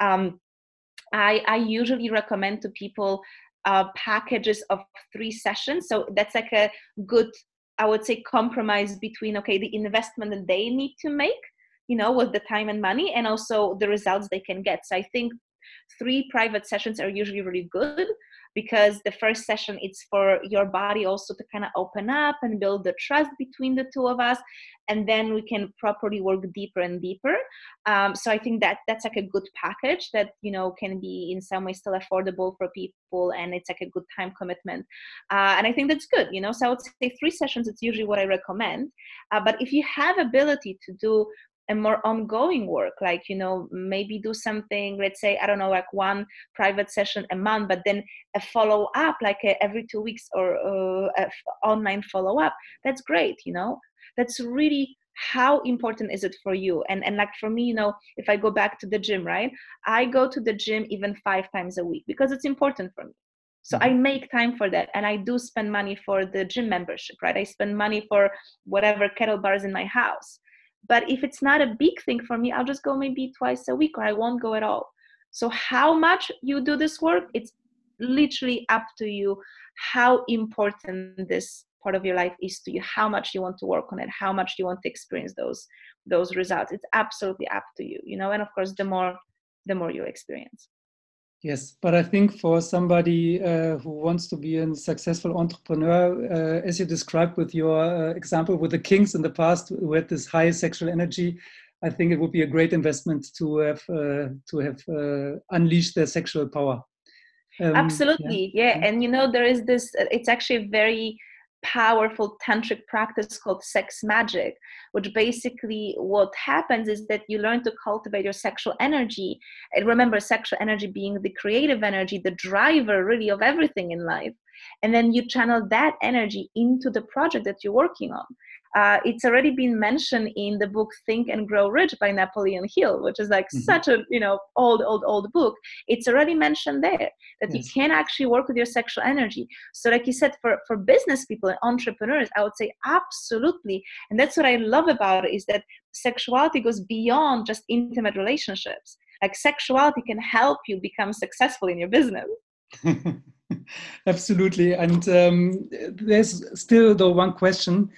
I usually recommend to people packages of 3 sessions. So that's like a good, I would say, compromise between, okay, the investment that they need to make, with the time and money, and also the results they can get. So I think 3 private sessions are usually really good, because the first session, it's for your body also to kind of open up and build the trust between the two of us, and then we can properly work deeper and deeper. So I think that's like a good package that can be in some way still affordable for people, and it's like a good time commitment, and I think that's good. So I would say 3 sessions, it's usually what I recommend. But if you have ability to do a more ongoing work, like maybe do something, let's say, I don't know, like 1 private session a month, but then a follow-up like every 2 weeks, or a online follow-up, that's great. That's really, how important is it for you? And like for me, if I go back to the gym, right, I go to the gym even 5 times a week because it's important for me. So I make time for that, and I do spend money for the gym membership, right? I spend money for whatever kettlebells in my house. But if it's not a big thing for me, I'll just go maybe twice a week, or I won't go at all. So how much you do this work, it's literally up to you, how important this part of your life is to you, how much you want to work on it, how much you want to experience those results. It's absolutely up to you, and of course, the more you experience. Yes, but I think for somebody who wants to be a successful entrepreneur, as you described with your example with the kings in the past who had this high sexual energy, I think it would be a great investment to have unleashed their sexual power. Absolutely, yeah. And there is this. It's actually a very powerful tantric practice called sex magic, which basically what happens is that you learn to cultivate your sexual energy. And remember, sexual energy being the creative energy, the driver really of everything in life. And then you channel that energy into the project that you're working on. It's already been mentioned in the book Think and Grow Rich by Napoleon Hill, which is like such a old book. It's already mentioned there that you can actually work with your sexual energy. So like you said, for business people and entrepreneurs, I would say absolutely. And that's what I love about it, is that sexuality goes beyond just intimate relationships. Like sexuality can help you become successful in your business. Absolutely. And there's still though one question.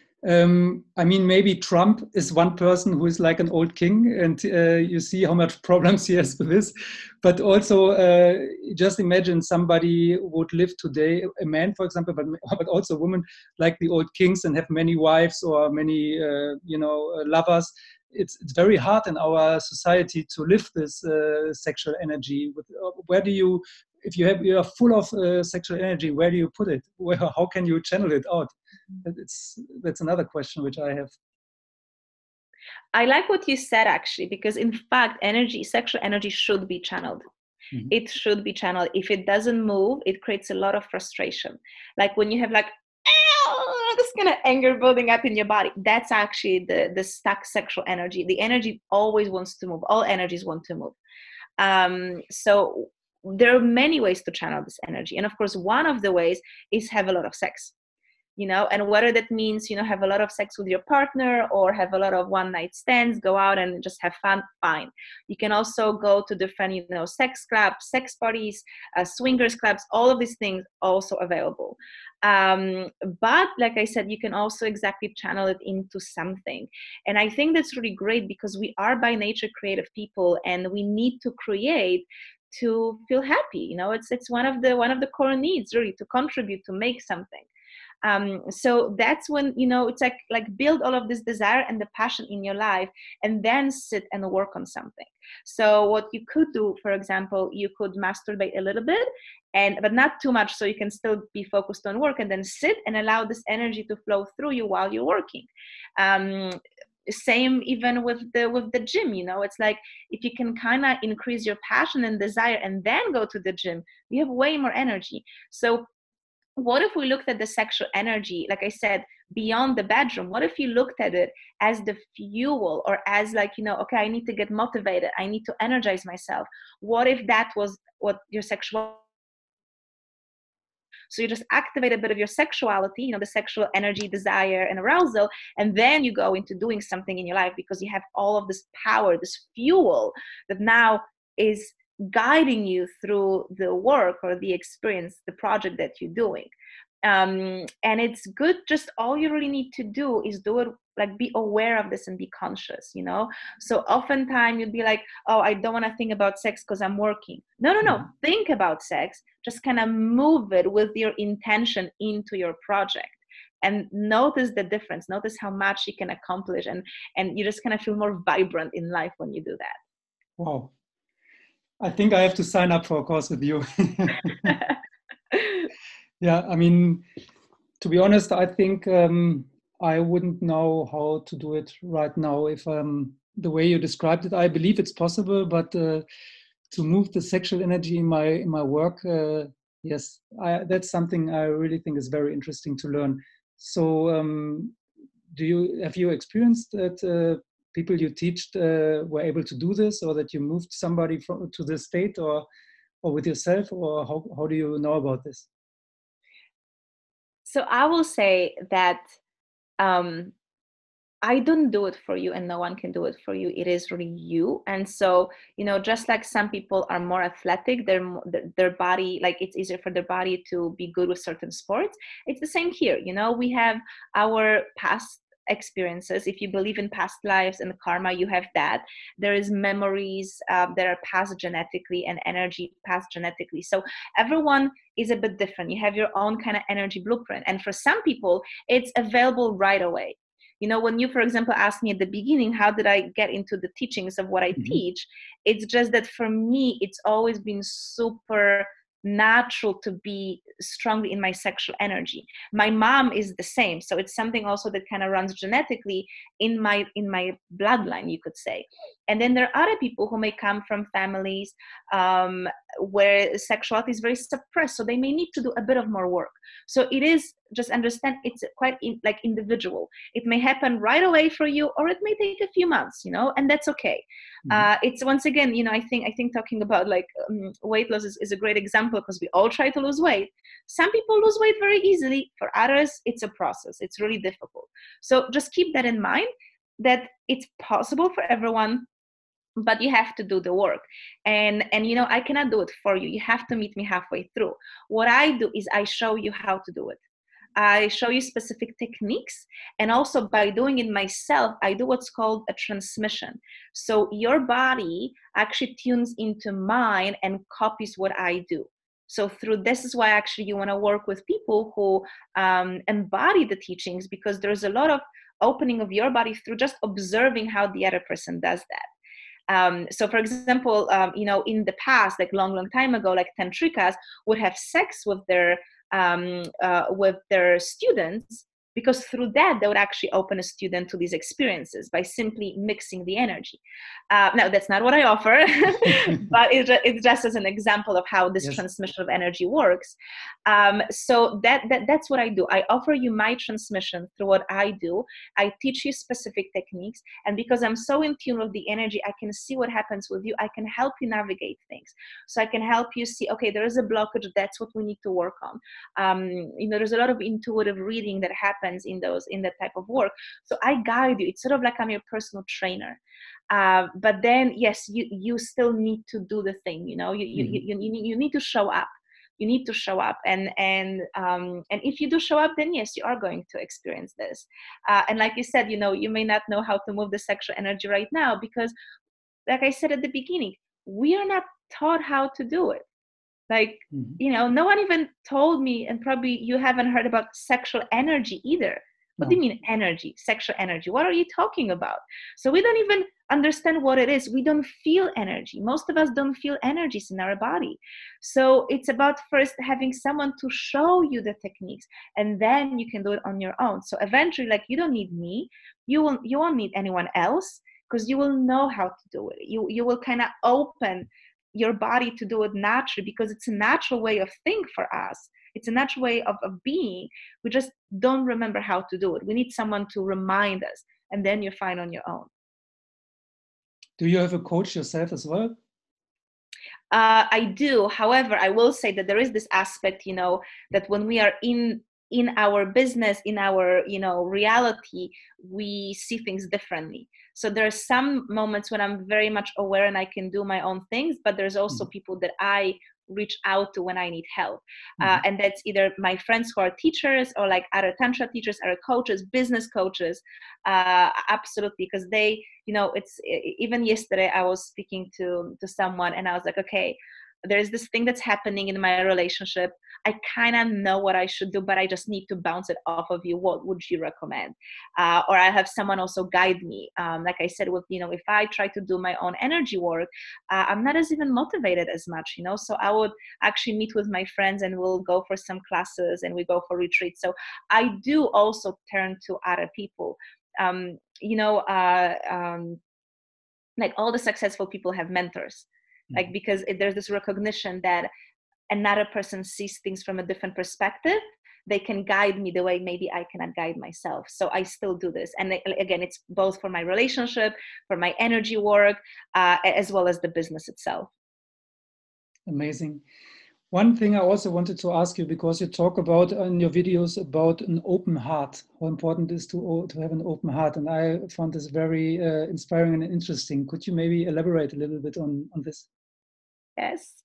I mean, maybe Trump is one person who is like an old king, and you see how much problems he has with this. But also, just imagine somebody would live today, a man, for example, but also a woman, like the old kings, and have many wives or many, lovers. It's very hard in our society to live this sexual energy. Where do you, if you are full of sexual energy, where do you put it? How can you channel it out? That's another question which I have. I like what you said, actually, because in fact, sexual energy should be channeled. Mm-hmm. It should be channeled. If it doesn't move, it creates a lot of frustration. Like when you have like, this kind of anger building up in your body, that's actually the stuck sexual energy. The energy always wants to move. All energies want to move. So there are many ways to channel this energy. And of course, one of the ways is have a lot of sex. and whether that means, have a lot of sex with your partner or have a lot of one night stands, go out and just have fun, fine. You can also go to different, sex clubs, sex parties, swingers clubs, all of these things also available. But like I said, you can also exactly channel it into something. And I think that's really great because we are by nature creative people and we need to create to feel happy. It's one of the core needs, really, to contribute, to make something. So that's when, it's like build all of this desire and the passion in your life and then sit and work on something. So what you could do, for example, you could masturbate a little bit, but not too much, so you can still be focused on work, and then sit and allow this energy to flow through you while you're working. Same even with the gym. It's like if you can kind of increase your passion and desire and then go to the gym, you have way more energy. So what if we looked at the sexual energy, like I said, beyond the bedroom? What if you looked at it as the fuel, or as like, okay, I need to get motivated, I need to energize myself? What if that was what your sexual... So you just activate a bit of your sexuality, the sexual energy, desire, and arousal, and then you go into doing something in your life because you have all of this power, this fuel that now is guiding you through the work or the experience, the project that you're doing. And it's good, just all you really need to do is do it, like be aware of this and be conscious, So oftentimes you'd be like, oh, I don't want to think about sex because I'm working. No. Think about sex, just kind of move it with your intention into your project. And notice the difference. Notice how much you can accomplish, and you just kind of feel more vibrant in life when you do that. Wow. I think I have to sign up for a course with you. Yeah, I mean, to be honest, I think I wouldn't know how to do it right now. If the way you described it, I believe it's possible, but to move the sexual energy in my work, yes, that's something I really think is very interesting to learn. So, have you experienced that people you teach were able to do this, or that you moved somebody to this state, or with yourself, or how do you know about this? So I will say that I don't do it for you, and no one can do it for you. It is really you. And so, just like some people are more athletic, their body, like it's easier for their body to be good with certain sports. It's the same here. We have our past experiences. If you believe in past lives and karma, you have that. There is memories that are passed genetically, and energy passed genetically. So everyone is a bit different. You have your own kind of energy blueprint, and for some people it's available right away. When you, for example, asked me at the beginning, how did I get into the teachings of what I teach? It's just that for me, it's always been super natural to be strongly in my sexual energy. My mom is the same, so it's something also that kind of runs genetically in my bloodline, you could say. And then there are other people who may come from families where sexuality is very suppressed, so they may need to do a bit of more work. So it is, just understand, it's quite individual. It may happen right away for you, or it may take a few months, and that's okay. It's, once again, I think talking about weight loss is a great example, because we all try to lose weight. Some people lose weight very easily. For others, it's a process. It's really difficult. So just keep that in mind, that it's possible for everyone, but you have to do the work. And I cannot do it for you. You have to meet me halfway through. What I do is I show you how to do it. I show you specific techniques, and also by doing it myself, I do what's called a transmission. So your body actually tunes into mine and copies what I do. So through this is why actually you want to work with people who embody the teachings, because there's a lot of opening of your body through just observing how the other person does that. So for example, in the past, like long time ago, like tantrikas would have sex with their students because through that, they would actually open a student to these experiences by simply mixing the energy. Now, that's not what I offer, but it's just as an example of how this transmission of energy works. So that's what I do. I offer you my transmission through what I do. I teach you specific techniques. And because I'm so in tune with the energy, I can see what happens with you. I can help you navigate things. So I can help you see, okay, there is a blockage. That's what we need to work on. There's a lot of intuitive reading that happens in that type of work. So I guide you. It's sort of like I'm your personal trainer. But then, yes, you still need to do the thing. You need to show up. You need to show up, and if you do show up, then yes, you are going to experience this. And like you said, you may not know how to move the sexual energy right now because, like I said at the beginning, we are not taught how to do it. Like, no one even told me, and probably you haven't heard about sexual energy either. What do you mean energy, sexual energy? What are you talking about? So we don't even understand what it is. We don't feel energy. Most of us don't feel energies in our body. So it's about first having someone to show you the techniques, and then you can do it on your own. So eventually, like, you don't need me. You won't need anyone else, because you will know how to do it. You will kind of open your body to do it naturally, because it's a natural way of think for us. It's a natural way of being. We just don't remember how to do it. We need someone to remind us, and then you're fine on your own. Do you have a coach yourself as well? I do. However, I will say that there is this aspect, that when we are in our business, in our, reality, we see things differently. So there are some moments when I'm very much aware and I can do my own things, but there's also people that I reach out to when I need help. And that's either my friends who are teachers, or like other tantra teachers, other coaches, business coaches. Absolutely. Because they, it's, even yesterday I was speaking to someone and I was like, okay, there's this thing that's happening in my relationship. I kind of know what I should do, but I just need to bounce it off of you. What would you recommend? Or I have someone also guide me. Like I said, if I try to do my own energy work, I'm not as even motivated as much, So I would actually meet with my friends and we'll go for some classes and we go for retreats. So I do also turn to other people. Like all the successful people have mentors. Like, because there's this recognition that another person sees things from a different perspective, they can guide me the way maybe I cannot guide myself. So I still do this. And again, it's both for my relationship, for my energy work, as well as the business itself. Amazing. One thing I also wanted to ask you, because you talk about in your videos about an open heart, how important it is to have an open heart. And I found this very inspiring and interesting. Could you maybe elaborate a little bit on this? Yes.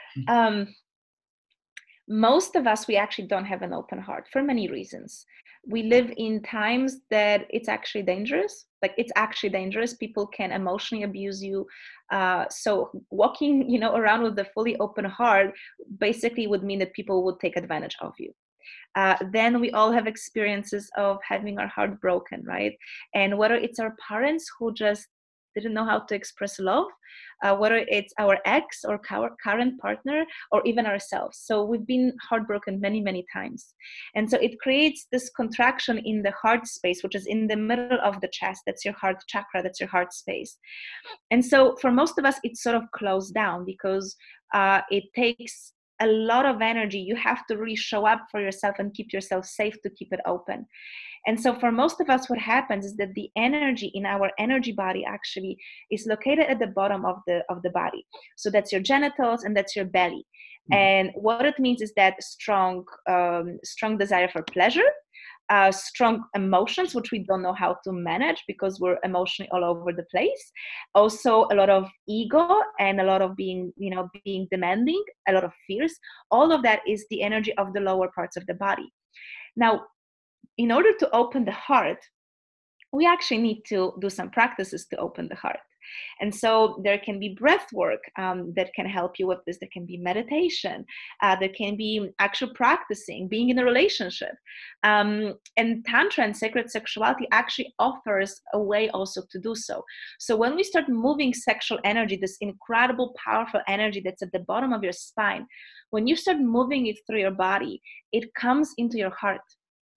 Most of us, we actually don't have an open heart for many reasons. We live in times that it's actually dangerous. Like, it's actually dangerous. People can emotionally abuse you. So walking, around with a fully open heart basically would mean that people would take advantage of you. Then we all have experiences of having our heart broken, right? And whether it's our parents who just didn't know how to express love, whether it's our ex or current partner, or even ourselves. So we've been heartbroken many, many times. And so it creates this contraction in the heart space, which is in the middle of the chest. That's your heart chakra, that's your heart space. And so for most of us, it's sort of closed down because it takes a lot of energy. You have to really show up for yourself and keep yourself safe to keep it open. And so for most of us, what happens is that the energy in our energy body actually is located at the bottom of the body. So that's your genitals and that's your belly. And what it means is that strong desire for pleasure, strong emotions, which we don't know how to manage because we're emotionally all over the place. Also, a lot of ego and a lot of being demanding, a lot of fears. All of that is the energy of the lower parts of the body. Now, in order to open the heart, we actually need to do some practices to open the heart. And so there can be breath work that can help you with this. There can be meditation. There can be actual practicing, being in a relationship. And Tantra and sacred sexuality actually offers a way also to do so. So when we start moving sexual energy, this incredible, powerful energy that's at the bottom of your spine, when you start moving it through your body, it comes into your heart.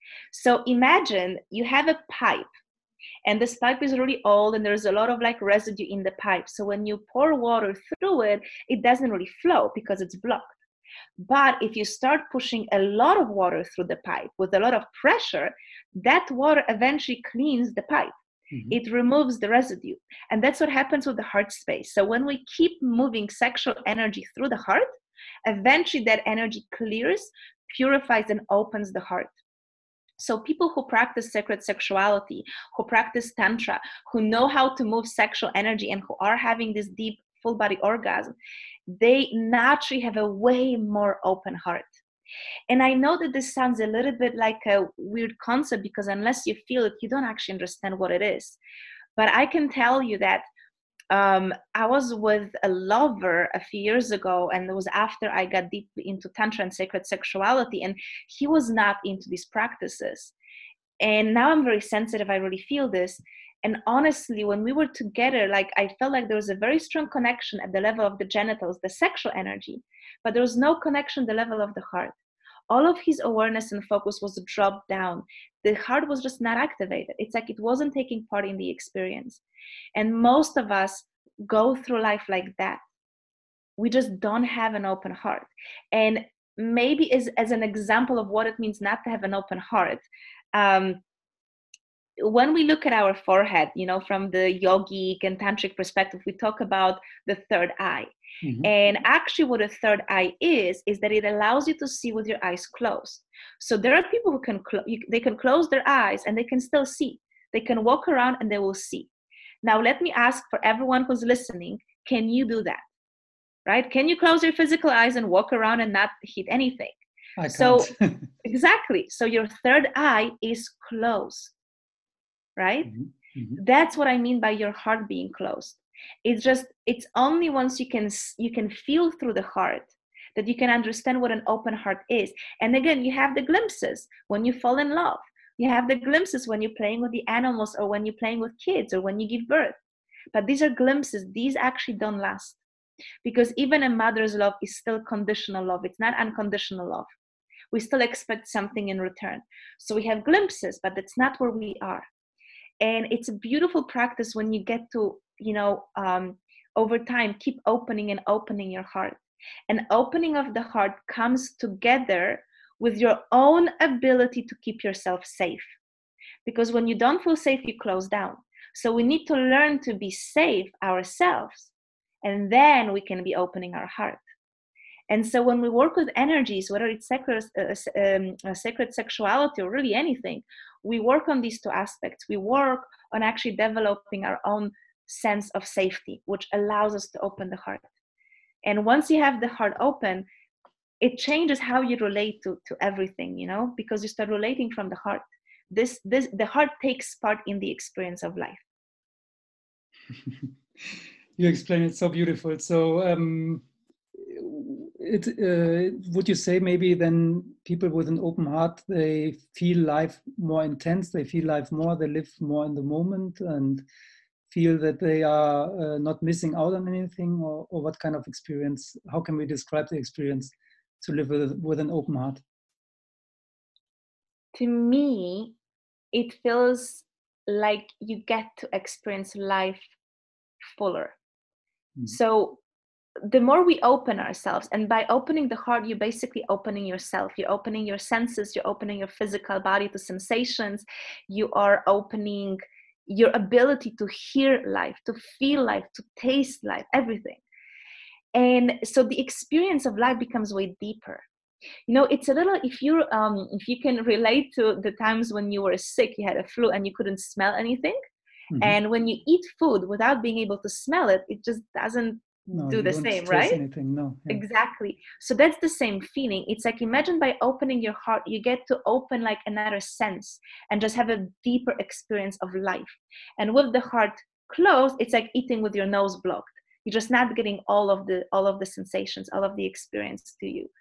So imagine you have a pipe, and this pipe is really old and there's a lot of like residue in the pipe. So when you pour water through it, it doesn't really flow because it's blocked. But if you start pushing a lot of water through the pipe with a lot of pressure, that water eventually cleans the pipe. It removes the residue. And that's what happens with the heart space. So when we keep moving sexual energy through the heart, eventually that energy clears, purifies, and opens the heart. So people who practice sacred sexuality, who practice tantra, who know how to move sexual energy and who are having this deep full body orgasm, they naturally have a way more open heart. And I know that this sounds a little bit like a weird concept, because unless you feel it, you don't actually understand what it is. But I can tell you that I was with a lover a few years ago, and it was after I got deeply into tantra and sacred sexuality, and he was not into these practices. And now I'm very sensitive. I really feel this. And honestly, when we were together, like I felt like there was a very strong connection at the level of the genitals, the sexual energy, but there was no connection at the level of the heart. All of his awareness and focus was dropped down. The heart was just not activated. It's like it wasn't taking part in the experience. And most of us go through life like that. We just don't have an open heart. And maybe as an example of what it means not to have an open heart, when we look at our forehead, from the yogic and tantric perspective, we talk about the third eye. And actually what a third eye is that it allows you to see with your eyes closed. So there are people who they can close their eyes and they can still see. They can walk around and they will see. Now let me ask for everyone who's listening, can you do that? Right? Can you close your physical eyes and walk around and not hit anything? I can't. So exactly. So your third eye is closed, right? That's what I mean by your heart being closed. It's only once you can feel through the heart that you can understand what an open heart is. And again, you have the glimpses when you fall in love. You have the glimpses when you're playing with the animals, or when you're playing with kids, or when you give birth. But these are glimpses. These actually don't last, because even a mother's love is still conditional love. It's not unconditional love. We still expect something in return. So we have glimpses, but that's not where we are. And it's a beautiful practice when you get to, over time, keep opening and opening your heart. And opening of the heart comes together with your own ability to keep yourself safe. Because when you don't feel safe, you close down. So we need to learn to be safe ourselves, and then we can be opening our heart. And so when we work with energies, whether it's sacred sexuality or really anything, we work on these two aspects. We work on actually developing our own sense of safety, which allows us to open the heart. And once you have the heart open, it changes how you relate to everything, because you start relating from the heart. The heart takes part in the experience of life. You explain it so beautiful. So would you say maybe then people with an open heart, they feel life more intense, they feel life more, they live more in the moment and feel that they are not missing out on anything, or what kind of experience? How can we describe the experience to live with an open heart? To me, it feels like you get to experience life fuller. So the more we open ourselves, and by opening the heart, you're basically opening yourself. You're opening your senses. You're opening your physical body to sensations. You are opening your ability to hear life, to feel life, to taste life, everything. And so the experience of life becomes way deeper. It's a little, if you can relate to the times when you were sick, you had a flu and you couldn't smell anything. And when you eat food without being able to smell it, it just doesn't do the same, right? Anything, no. Yeah. Exactly. So that's the same feeling. It's like, imagine by opening your heart, you get to open like another sense and just have a deeper experience of life. And with the heart closed, it's like eating with your nose blocked. You're just not getting all of the sensations, all of the experience to you.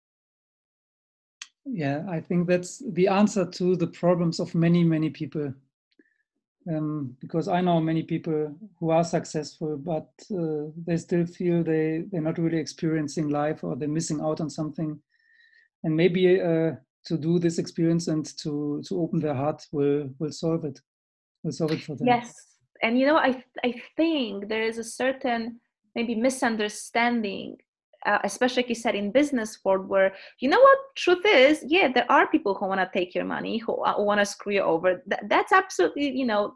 Yeah, I think that's the answer to the problems of many, many people. Because I know many people who are successful, but they still feel they're not really experiencing life, or they're missing out on something. And maybe to do this experience and to open their heart will solve it. Will solve it for them. Yes. And I think there is a certain maybe misunderstanding, especially like you said in business world, where what truth is, yeah, there are people who want to take your money, who want to screw you over. That's absolutely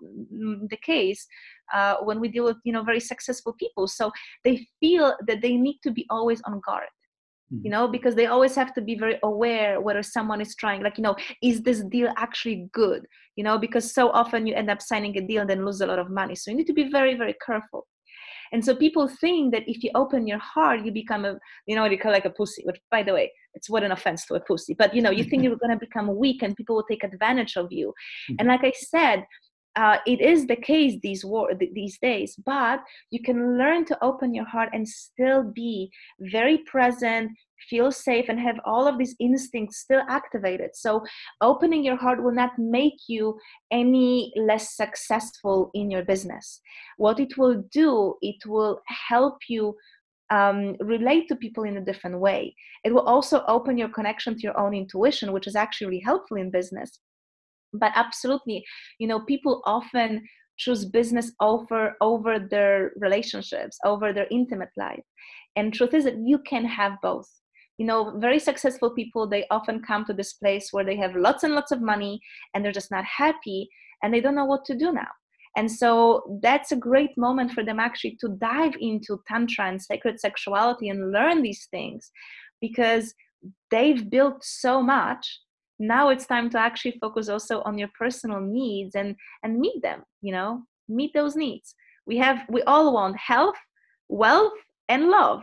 the case when we deal with very successful people. So they feel that they need to be always on guard. Because they always have to be very aware whether someone is trying, is this deal actually good? Because so often you end up signing a deal and then lose a lot of money. So you need to be very, very careful. And so people think that if you open your heart, you become what you call like a pussy, which, by the way, it's what an offense to a pussy. But, you think you're going to become weak and people will take advantage of you. And like I said, it is the case these days, but you can learn to open your heart and still be very present, feel safe, and have all of these instincts still activated. So opening your heart will not make you any less successful in your business. What it will do, it will help you relate to people in a different way. It will also open your connection to your own intuition, which is actually really helpful in business. But absolutely, people often choose business over their relationships, over their intimate life. And truth is that you can have both. Very successful people, they often come to this place where they have lots and lots of money and they're just not happy and they don't know what to do now. And so that's a great moment for them actually to dive into Tantra and sacred sexuality and learn these things, because they've built so much. Now it's time to actually focus also on your personal needs and meet them, meet those needs. We all want health, wealth, and love.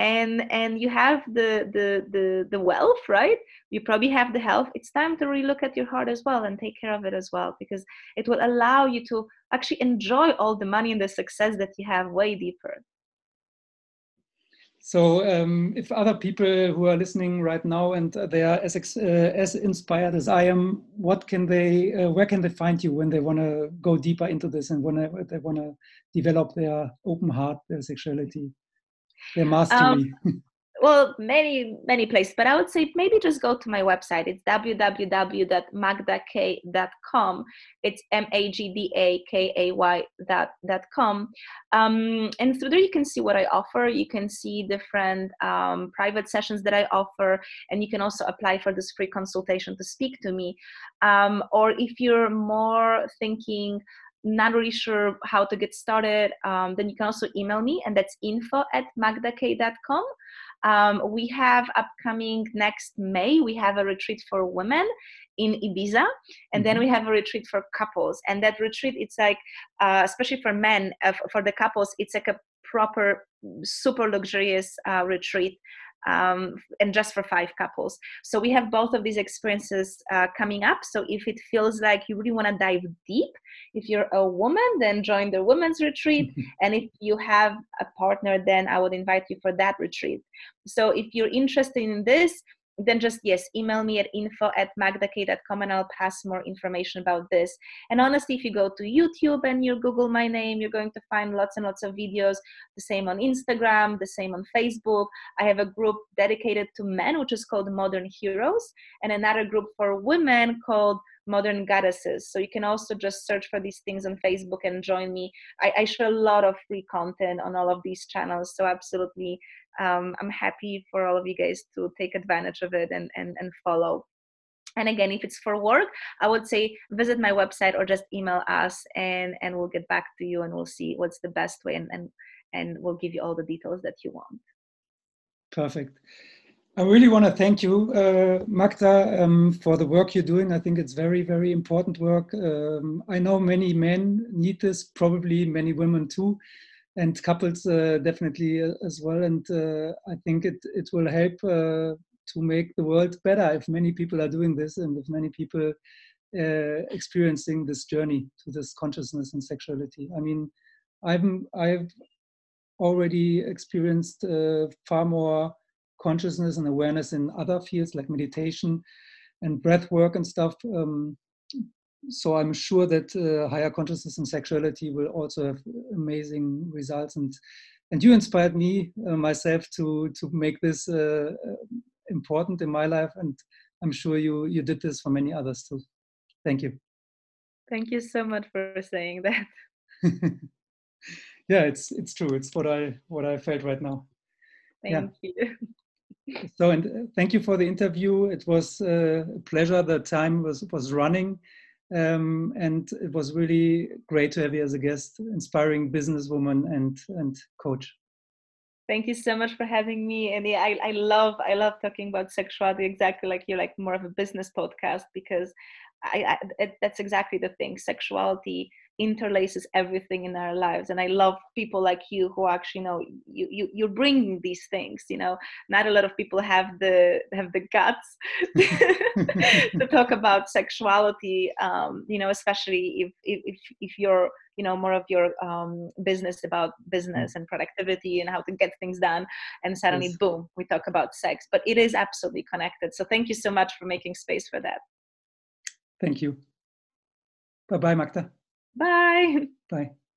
And you have the wealth, right? You probably have the health. It's time to really look at your heart as well and take care of it as well, because it will allow you to actually enjoy all the money and the success that you have way deeper. So if other people who are listening right now and they are as inspired as I am, where can they find you when they want to go deeper into this and when they want to develop their open heart, their sexuality, their mastery? Well, many, many places, but I would say maybe just go to my website. It's www.magdakay.com. It's MAGDAKAY.com. And through there, you can see what I offer. You can see different private sessions that I offer, and you can also apply for this free consultation to speak to me. Or if you're more thinking, not really sure how to get started, then you can also email me, and that's info@magdakay.com. We have upcoming next May, we have a retreat for women in Ibiza, and then we have a retreat for couples. And that retreat, it's like, especially for men, for the couples, it's like a proper, super luxurious retreat. And just for 5 couples. So we have both of these experiences coming up. So if it feels like you really want to dive deep, if you're a woman, then join the women's retreat. And if you have a partner, then I would invite you for that retreat. So if you're interested in this, then just, email me at info@magdakay.com and I'll pass more information about this. And honestly, if you go to YouTube and you Google my name, you're going to find lots and lots of videos, the same on Instagram, the same on Facebook. I have a group dedicated to men, which is called Modern Heroes, and another group for women called Modern Goddesses. So you can also just search for these things on Facebook and join me. I share a lot of free content on all of these channels. So absolutely, I'm happy for all of you guys to take advantage of it and follow. And again, if it's for work, I would say visit my website or just email us and we'll get back to you and we'll see what's the best way and we'll give you all the details that you want. Perfect. I really want to thank you, Magda, for the work you're doing. I think it's very, very important work. I know many men need this, probably many women too, and couples definitely as well. And I think it will help to make the world better if many people are doing this and if many people experiencing this journey to this consciousness and sexuality. I mean, I've already experienced far more consciousness and awareness in other fields like meditation and breath work and stuff. So I'm sure that higher consciousness and sexuality will also have amazing results. And you inspired me myself to make this important in my life. And I'm sure you did this for many others too. Thank you. Thank you so much for saying that. Yeah, it's true. It's what I felt right now. Thank you. So, and thank you for the interview. It was a pleasure. The time was running, and it was really great to have you as a guest, inspiring businesswoman and coach. Thank you so much for having me. And yeah, I love talking about sexuality, exactly like you're like more of a business podcast, because that's exactly the thing. Sexuality interlaces everything in our lives, and I love people like you who actually know you're bringing these things. Not a lot of people have the guts to talk about sexuality. Especially if you're more of your business about business and productivity and how to get things done, and suddenly Yes. boom, we talk about sex. But it is absolutely connected. So thank you so much for making space for that. Thank you. Bye-bye, Magda. Bye. Bye.